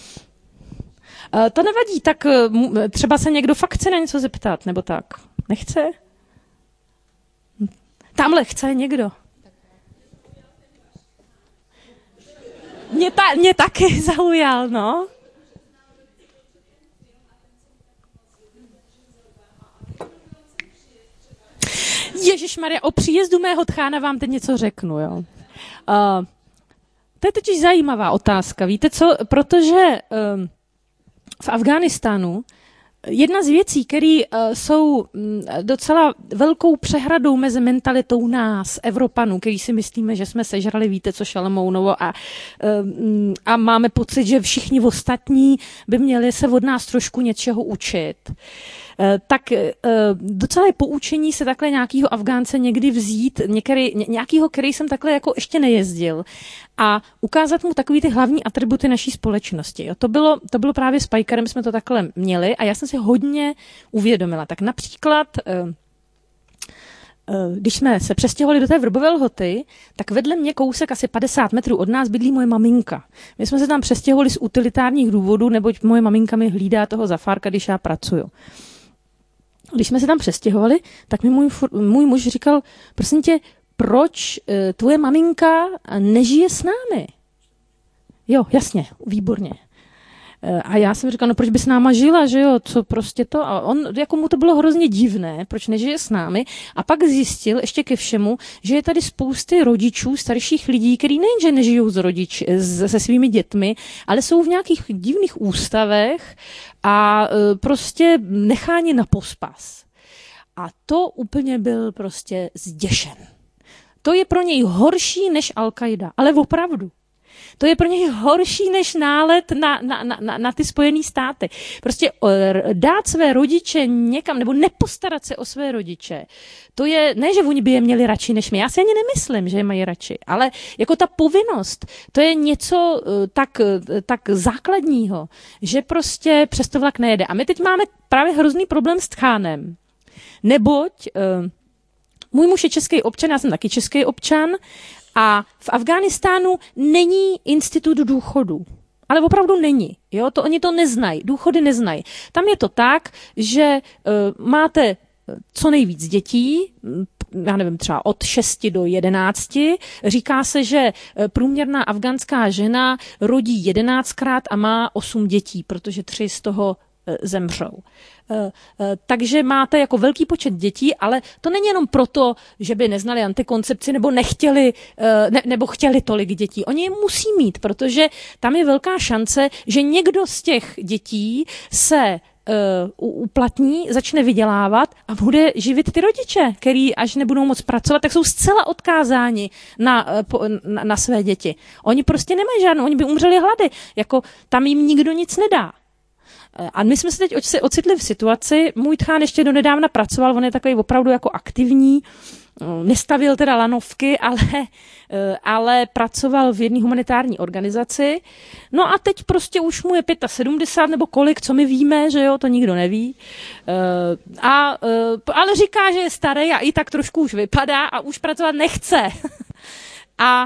To nevadí, tak třeba se někdo fakt chce na něco zeptat, nebo tak. Nechce? Tamhle chce někdo. Mě, ta, mě taky zaujal, no. Ježišmarja, o příjezdu mého tchána vám teď něco řeknu, jo. Uh, to je totiž zajímavá otázka, víte co, protože... Uh, v Afghánistánu jedna z věcí, které uh, jsou um, docela velkou přehradou mezi mentalitou nás, Evropanů, který si myslíme, že jsme sežrali, víte co, Šalamounovo a, um, a máme pocit, že všichni ostatní by měli se od nás trošku něčeho učit. Uh, tak uh, docela je poučení se takhle nějakýho Afgánce někdy vzít, některý, nějakýho, který jsem takhle jako ještě nejezdil, a ukázat mu takový ty hlavní atributy naší společnosti. Jo, to bylo, to bylo právě s Pajkarem, jsme to takhle měli a já jsem si hodně uvědomila. Tak například, uh, uh, když jsme se přestěhovali do té Vrbové Lhoty, tak vedle mě kousek asi padesát metrů od nás bydlí moje maminka. My jsme se tam přestěhovali z utilitárních důvodů, neboť moje maminka mi hlídá toho Zafárka, když já pracuju. Když jsme se tam přestěhovali, tak mi můj, můj muž říkal, prosím tě, proč uh, tvoje maminka nežije s námi? Jo, jasně, výborně. Uh, a já jsem říkal, no proč by s náma žila, že jo, co prostě to? A on, jako mu to bylo hrozně divné, proč nežije s námi. A pak zjistil ještě ke všemu, že je tady spousty rodičů, starších lidí, kteří nejenže nežijou s rodiči, s, se svými dětmi, ale jsou v nějakých divných ústavech a uh, prostě necháni na pospas. A to úplně byl prostě zděšen. To je pro něj horší než Al-Qaida, ale opravdu. To je pro ně horší než nálet na, na, na, na ty Spojené státy. Prostě dát své rodiče někam, nebo nepostarat se o své rodiče, to je, ne, že oni by je měli radši než my. Já si ani nemyslím, že je mají radši, ale jako ta povinnost, to je něco tak, tak základního, že prostě přes to vlak nejede. A my teď máme právě hrozný problém s tchánem. Neboť uh, můj muž je český občan, já jsem taky český občan a v Afghánistánu není institut důchodu. Ale opravdu není. Jo? To oni to neznají, důchody neznají. Tam je to tak, že uh, máte co nejvíc dětí, já nevím, třeba od šesti do jedenácti. Říká se, že průměrná afgánská žena rodí jedenáctkrát a má osm dětí, protože tři z toho zemřou. Takže máte jako velký počet dětí, ale to není jenom proto, že by neznali antikoncepci nebo nechtěli, ne, nebo chtěli tolik dětí. Oni je musí mít, protože tam je velká šance, že někdo z těch dětí se Uh, uplatní, začne vydělávat a bude živit ty rodiče, který až nebudou moc pracovat, tak jsou zcela odkázáni na, na, na své děti. Oni prostě nemají žádnou, oni by umřeli hlady. Jako tam jim nikdo nic nedá. A my jsme se teď ocitli v situaci, můj tchán ještě donedávna pracoval, on je takový opravdu jako aktivní, nestavil teda lanovky, ale, ale pracoval v jedné humanitární organizaci. No a teď prostě už mu je sedmdesát pět nebo kolik, co my víme, že jo, to nikdo neví. A, ale říká, že je starý a i tak trošku už vypadá a už pracovat nechce. A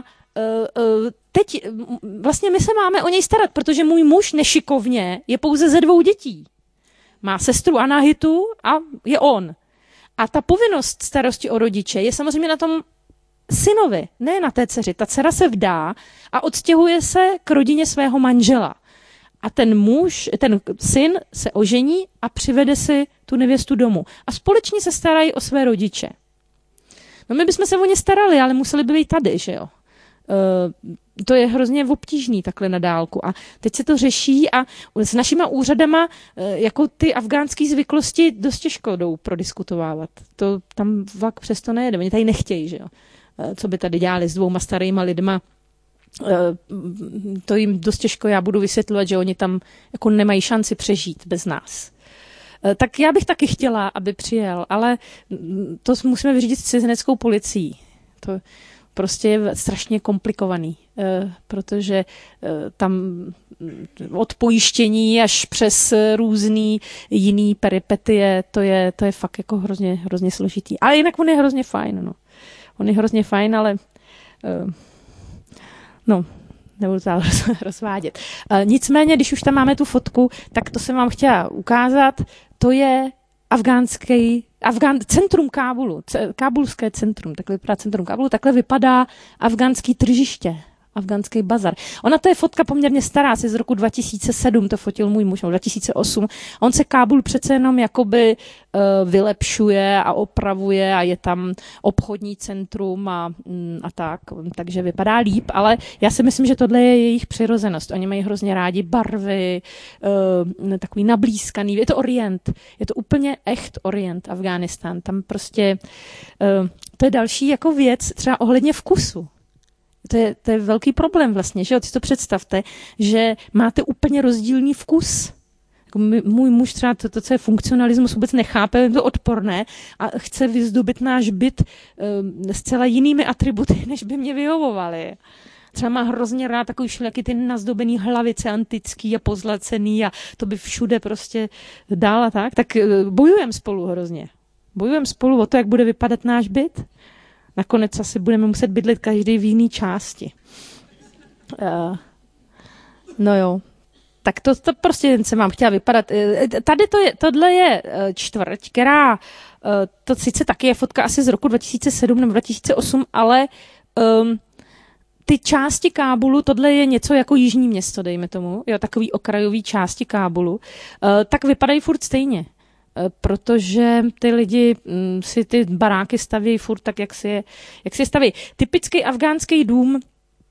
teď vlastně my se máme o něj starat, protože můj muž nešikovně je pouze ze dvou dětí. Má sestru Anahitu a je on. A ta povinnost starosti o rodiče je samozřejmě na tom synovi, ne na té dceři. Ta dcera se vdá a odstěhuje se k rodině svého manžela. A ten muž, ten syn se ožení a přivede si tu nevěstu domů. A společně se starají o své rodiče. No my bychom se o ně starali, ale museli by být tady, že jo. Uh, to je hrozně obtížný takhle na dálku. A teď se to řeší a s našima úřadama uh, jako ty afgánský zvyklosti dost těžko jdou prodiskutovávat. To tam vlak přesto nejede. Oni tady nechtějí, že jo. Uh, co by tady dělali s dvouma starýma lidma. Uh, to jim dost těžko já budu vysvětlovat, že oni tam jako nemají šanci přežít bez nás. Uh, tak já bych taky chtěla, aby přijel, ale to musíme vyřídit s cizineckou policií. To prostě je strašně komplikovaný, protože tam od pojištění až přes různý jiný peripetie, to je, to je fakt jako hrozně, hrozně složitý. Ale jinak on je hrozně fajn, no. On je hrozně fajn, ale no, nebudu to rozvádět. Nicméně, když už tam máme tu fotku, tak to jsem vám chtěla ukázat, to je afgánský Afgán, centrum Kábulu, c- kábulské centrum, takhle vypadá centrum Kábulu, takhle vypadá afgánský tržiště, afgánský bazar. Ona to je fotka poměrně stará, asi z roku dva tisíce sedm, to fotil můj muž, dva tisíce osm. On se Kábul přece jenom jakoby uh, vylepšuje a opravuje a je tam obchodní centrum a, mm, a tak, takže vypadá líp, ale já si myslím, že tohle je jejich přirozenost. Oni mají hrozně rádi barvy, uh, takový nablízkaný, je to orient, je to úplně echt orient, Afghánistán. Tam prostě, uh, to je další jako věc, třeba ohledně vkusu. To je, to je velký problém vlastně, že jo? Si to představte, že máte úplně rozdílný vkus. Jako můj muž třeba to, to, co je funkcionalismus, vůbec nechápe, je to odporné a chce vyzdobit náš byt uh, zcela jinými atributy, než by mě vyhovovaly. Třeba má hrozně rád takový všelijaký ty nazdobený hlavice antický a pozlacený a to by všude prostě dál a tak. Tak uh, bojujeme spolu hrozně. Bojujeme spolu o to, jak bude vypadat náš byt. Nakonec asi budeme muset bydlet každý v jiné části. Uh, no jo. Tak to, to prostě jen se mám chtěla vypadat. Tady to je, tohle je čtvrť, která, to sice taky je fotka asi z roku dva tisíce sedm nebo dva tisíce osm, ale um, ty části Kábulu, tohle je něco jako jižní město, dejme tomu, jo, takový okrajový části Kábulu, uh, tak vypadají furt stejně. Protože ty lidi m, si ty baráky staví furt tak, jak si je, jak si je staví. Typický afgánský dům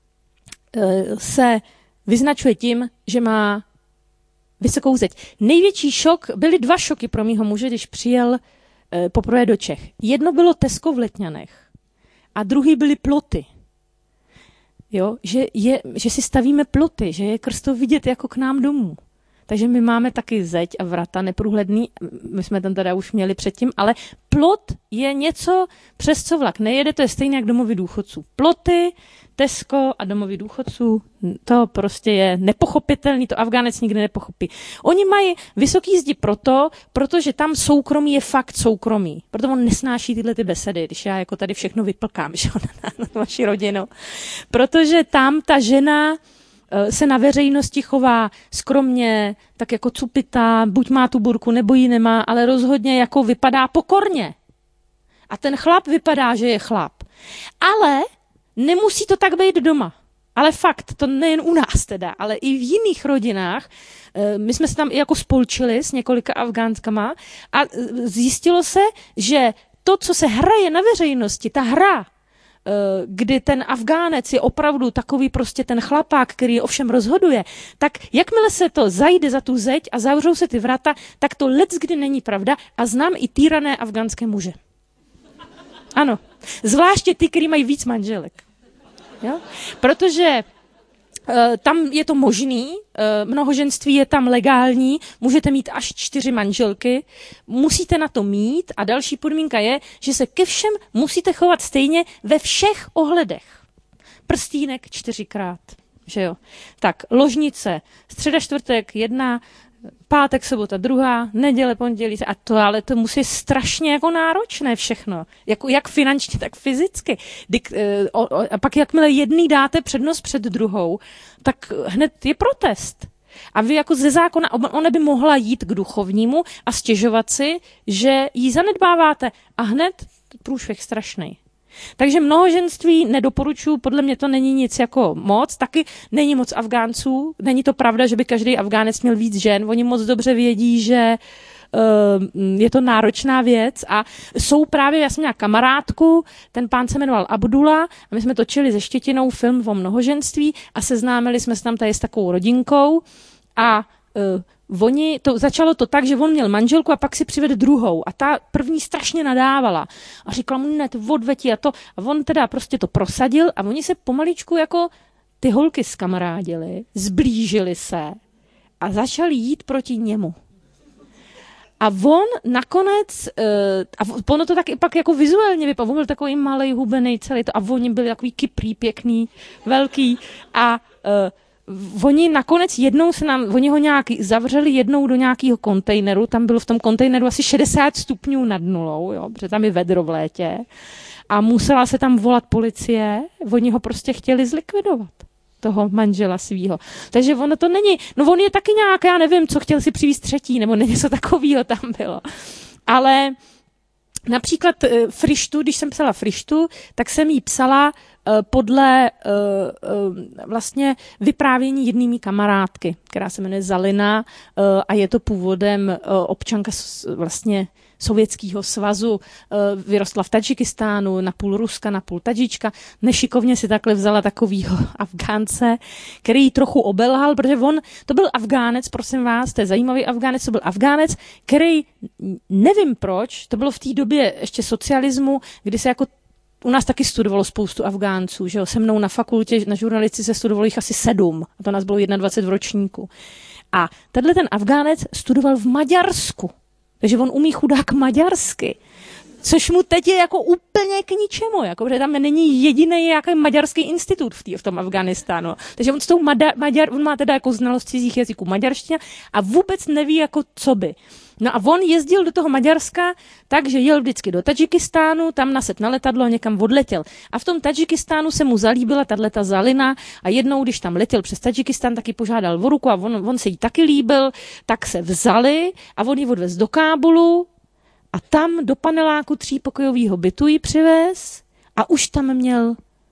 e, se vyznačuje tím, že má vysokou zeď. Největší šok, byly dva šoky pro mýho muže, když přijel e, poprvé do Čech. Jedno bylo Tesco v Letňanech a druhý byly ploty. jo, že, je, že si stavíme ploty, že je krsto vidět jako k nám domů. Takže my máme taky zeď a vrata neprůhledný, my jsme tam teda už měli předtím, ale plot je něco, přes co vlak nejede, to je stejné jak domovy důchodců. Ploty, Tesco a domovy důchodců, to prostě je nepochopitelný, to Afgánec nikdy nepochopí. Oni mají vysoký zdi proto, protože tam soukromí je fakt soukromí. Proto on nesnáší tyhle ty besedy, když já jako tady všechno vyplkám, že na, na vaši rodinu. Protože tam ta žena se na veřejnosti chová skromně, tak jako cupitá, buď má tu burku, nebo ji nemá, ale rozhodně jako vypadá pokorně. A ten chlap vypadá, že je chlap. Ale nemusí to tak být doma. Ale fakt, to nejen u nás teda, ale i v jiných rodinách. My jsme se tam i jako spolčili s několika Afgánskama a zjistilo se, že to, co se hraje na veřejnosti, ta hra, kdy ten Afgánec je opravdu takový prostě ten chlapák, který ovšem rozhoduje, tak jakmile se to zajde za tu zeď a zavřou se ty vrata, tak to leckdy není pravda a znám i týrané afgánské muže. Ano, zvláště ty, který mají víc manželek. Jo? Protože uh, tam je to možný, uh, mnohoženství je tam legální, můžete mít až čtyři manželky, musíte na to mít a další podmínka je, že se ke všem musíte chovat stejně ve všech ohledech. Prstínek čtyřikrát, že jo. Tak, ložnice, středa, čtvrtek, jedna, pátek, sobota, druhá, neděle, pondělí, a to, ale to musí strašně jako náročné všechno. Jako, jak finančně, tak fyzicky. Dik, o, o, a pak jakmile jedný dáte přednost před druhou, tak hned je protest. A vy jako ze zákona, ona by mohla jít k duchovnímu a stěžovat si, že ji zanedbáváte. A hned průšvih strašnej. Takže mnohoženství nedoporučuji, podle mě to není nic jako moc, taky není moc Afgánců, není to pravda, že by každý Afgánec měl víc žen, oni moc dobře vědí, že uh, je to náročná věc a jsou právě, já jsem měla kamarádku, ten pán se jmenoval Abdullah a my jsme točili se Štětinou film o mnohoženství a seznámili jsme se tam tady s takovou rodinkou a uh, Oni, to, začalo to tak, že on měl manželku a pak si přivedl druhou a ta první strašně nadávala a říkala mu, ne, to odvetí a to. A on teda prostě to prosadil a oni se pomaličku jako ty holky skamarádili, zblížili se a začali jít proti němu. A on nakonec, uh, a ono to tak i pak jako vizuálně vypadalo, on byl takový malej, hubený celý to a oni byli takový kyprý, pěkný, velký a uh, Oni nakonec jednou se nám, oni ho nějak zavřeli jednou do nějakého kontejneru, tam bylo v tom kontejneru asi šedesát stupňů nad nulou, jo, protože tam je vedro v létě a musela se tam volat policie, oni ho prostě chtěli zlikvidovat, toho manžela svýho. Takže ono to není, no on je taky nějak, já nevím, co chtěl si přivést třetí, nebo něco takového tam bylo. Ale například Frištu, když jsem psala Frištu, tak jsem jí psala podle uh, uh, vlastně vyprávění jedné mý kamarádky, která se jmenuje Zalina uh, a je to původem uh, občanka vlastně Sovětského svazu, uh, vyrostla v Tadžikistánu, na půl Ruska, na půl Tadžička. Nešikovně si takhle vzala takovýho Afgánce, který ji trochu obelhal, protože on, to byl Afgánec, prosím vás, to je zajímavý Afgánec, to byl Afgánec, který, nevím proč, to bylo v té době ještě socialismu, kdy se jako u nás taky studovalo spoustu Afgánců, že jo, se mnou na fakultě, na žurnalistice se studovalo jich asi sedm, a to nás bylo dvacet jedna v ročníku. A tenhle ten Afgánec studoval v Maďarsku, takže on umí chudák maďarsky, což mu teď je jako úplně k ničemu, jako, protože tam není jediný jaký maďarský institut v, tý, v tom Afghánistánu. Takže on s tou Maďar, Maďar, on má teda jako znalost cizích jazyků maďarština a vůbec neví jako co by. No a on jezdil do toho Maďarska, takže jel vždycky do Tadžikistánu, tam naset na letadlo a někam odletěl. A v tom Tadžikistánu se mu zalíbila tato Zalina a jednou, když tam letěl přes Tadžikistán, taky požádal o ruku a on, on se jí taky líbil, tak se vzali a on ji odvez do Kábulu a tam do paneláku třípokojového bytu ji přivez a už tam měl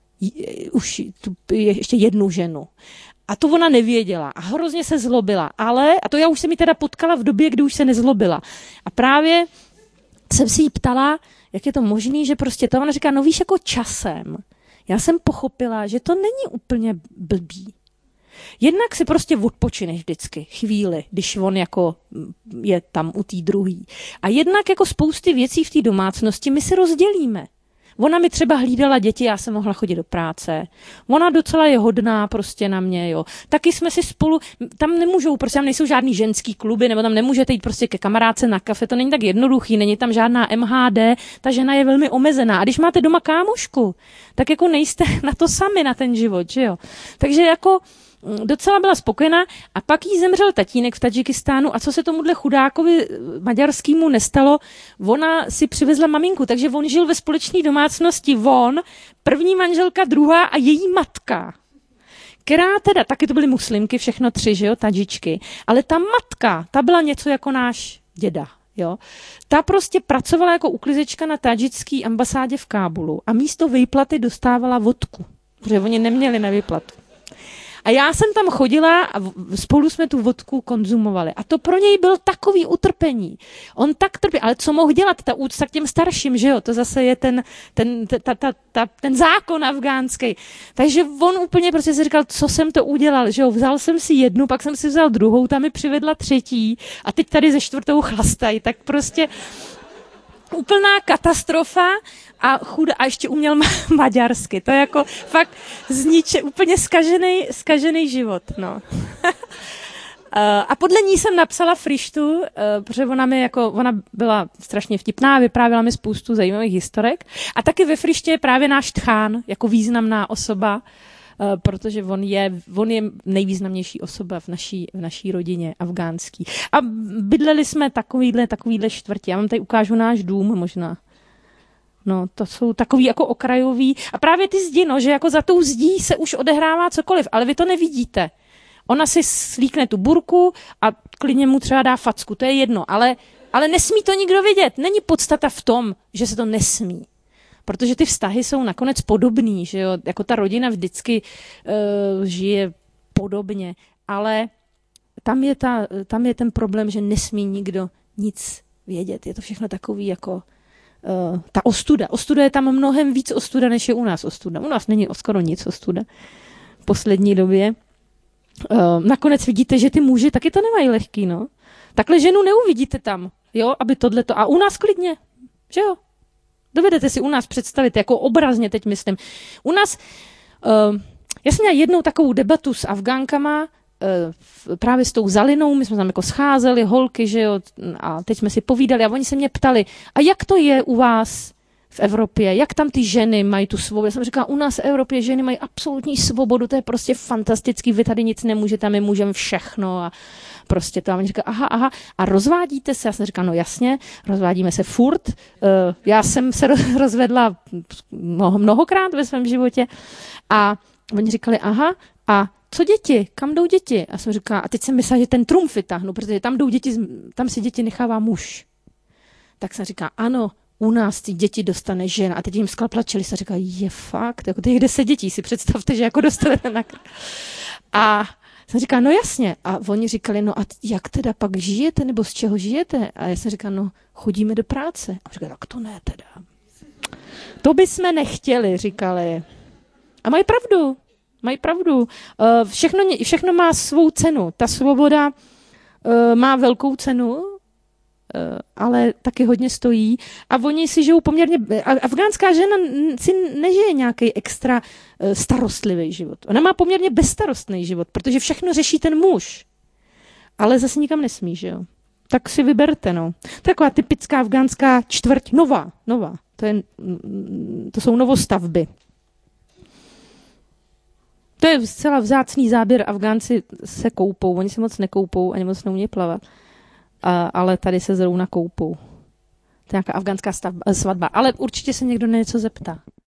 už tu, ještě jednu ženu. A to ona nevěděla a hrozně se zlobila, ale, a to já už jsem ji teda potkala v době, kdy už se nezlobila. A právě jsem si jí ptala, jak je to možný, že prostě to, ona říká, no víš, jako časem. Já jsem pochopila, že to není úplně blbý. Jednak si prostě odpočineš vždycky chvíli, když on jako je tam u té druhý. A jednak jako spousty věcí v té domácnosti my si rozdělíme. Ona mi třeba hlídala děti, já jsem mohla chodit do práce. Ona docela je hodná prostě na mě, jo. Taky jsme si spolu, tam nemůžou, prostě tam nejsou žádný ženský kluby, nebo tam nemůžete jít prostě ke kamarádce na kafe, to není tak jednoduchý, není tam žádná M H D, ta žena je velmi omezená. A když máte doma kámošku, tak jako nejste na to sami, na ten život, že jo. Takže jako docela byla spokojená a pak jí zemřel tatínek v Tadžikistánu a co se tomuhle chudákovi maďarskému nestalo, ona si přivezla maminku, takže on žil ve společné domácnosti, on, první manželka, druhá a její matka, která teda, taky to byly muslimky, všechno tři, že jo, Tadžičky, ale ta matka, ta byla něco jako náš děda. Jo. Ta prostě pracovala jako uklizečka na tadžické ambasádě v Kábulu a místo výplaty dostávala vodku, protože oni neměli na výplatu. A já jsem tam chodila a spolu jsme tu vodku konzumovali. A to pro něj byl takový utrpení. On tak trpěl, ale co mohl dělat? Ta úcta k těm starším, že jo? To zase je ten, ten, ta, ta, ta, ten zákon afgánský. Takže on úplně prostě si říkal, co jsem to udělal, že jo? Vzal jsem si jednu, pak jsem si vzal druhou, tam mi přivedla třetí a teď tady ze čtvrtou chlastají. Tak prostě úplná katastrofa a chuda, a ještě uměl ma- maďarsky. To je jako fakt zniče, úplně skažený, skažený život, no. A podle ní jsem napsala frištu, protože ona mi jako, ona byla strašně vtipná, vyprávěla mi spoustu zajímavých historek. A taky ve friště je právě náš tchán, jako významná osoba, protože on je, on je nejvýznamnější osoba v naší, v naší rodině afgánský. A bydleli jsme takovýhle, takovýhle čtvrtě. Já vám tady ukážu náš dům možná. No, to jsou takový jako okrajový. A právě ty zdi, no, že jako za tou zdí se už odehrává cokoliv, ale vy to nevidíte. Ona si slíkne tu burku a klidně mu třeba dá facku, to je jedno, ale, ale nesmí to nikdo vidět. Není podstata v tom, že se to nesmí. Protože ty vztahy jsou nakonec podobný, že jo, jako ta rodina vždycky uh, žije podobně, ale tam je, ta, tam je ten problém, že nesmí nikdo nic vědět. Je to všechno takový jako uh, ta ostuda. Ostuda je tam mnohem víc ostuda, než je u nás ostuda. U nás není skoro nic ostuda v poslední době. Uh, nakonec vidíte, že ty muži taky to nemají lehký, no. Takhle ženu neuvidíte tam, jo, aby tohleto. A u nás klidně, že jo. Dovedete si u nás představit, jako obrazně teď myslím. U nás, uh, já jsem měla jednou takovou debatu s Afgánkama, uh, právě s tou Zalinou, my jsme tam jako scházeli, holky, že jo, a teď jsme si povídali a oni se mě ptali, a jak to je u vás v Evropě, jak tam ty ženy mají tu svobodu? Já jsem říkala, u nás v Evropě ženy mají absolutní svobodu, to je prostě fantastický, vy tady nic nemůžete, my můžeme všechno a prostě to. A oni říkají, aha, aha, a rozvádíte se? Já jsem říkala, no jasně, rozvádíme se furt. Uh, já jsem se rozvedla mnoho, mnohokrát ve svém životě a oni říkali, aha, a co děti? Kam jdou děti? A já jsem říkala, a teď jsem myslela, že ten trumf vytáhnu, protože tam jdou děti, tam si děti nechává muž. Tak jsem říkala, ano, u nás ty děti dostane žena. A teď jim sklaplačili, se říkala, je fakt, jako těch deset dětí, si představte, že jako dostanete na krk. A jsem říkala, no jasně. A oni říkali, no a jak teda pak žijete, nebo z čeho žijete? A já jsem říkala, no chodíme do práce. A říkali, tak to ne teda. To bychom nechtěli, říkali. A mají pravdu. Mají pravdu. Všechno, všechno má svou cenu. Ta svoboda má velkou cenu, ale taky hodně stojí. A oni si žijou poměrně... Afgánská žena si nežije nějaký extra starostlivý život. Ona má poměrně bezstarostný život, protože všechno řeší ten muž. Ale zase nikam nesmí, že jo? Tak si vyberte, no. To je taková typická afgánská čtvrť. Nová, nová. To, je, to jsou novostavby. To je zcela vzácný záběr. Afgánci se koupou. Oni se moc nekoupou, ani moc neumějí plavat. A, ale tady se zrovna koupou. To je nějaká afgánská stavba, svatba. Ale určitě se někdo na něco zeptá.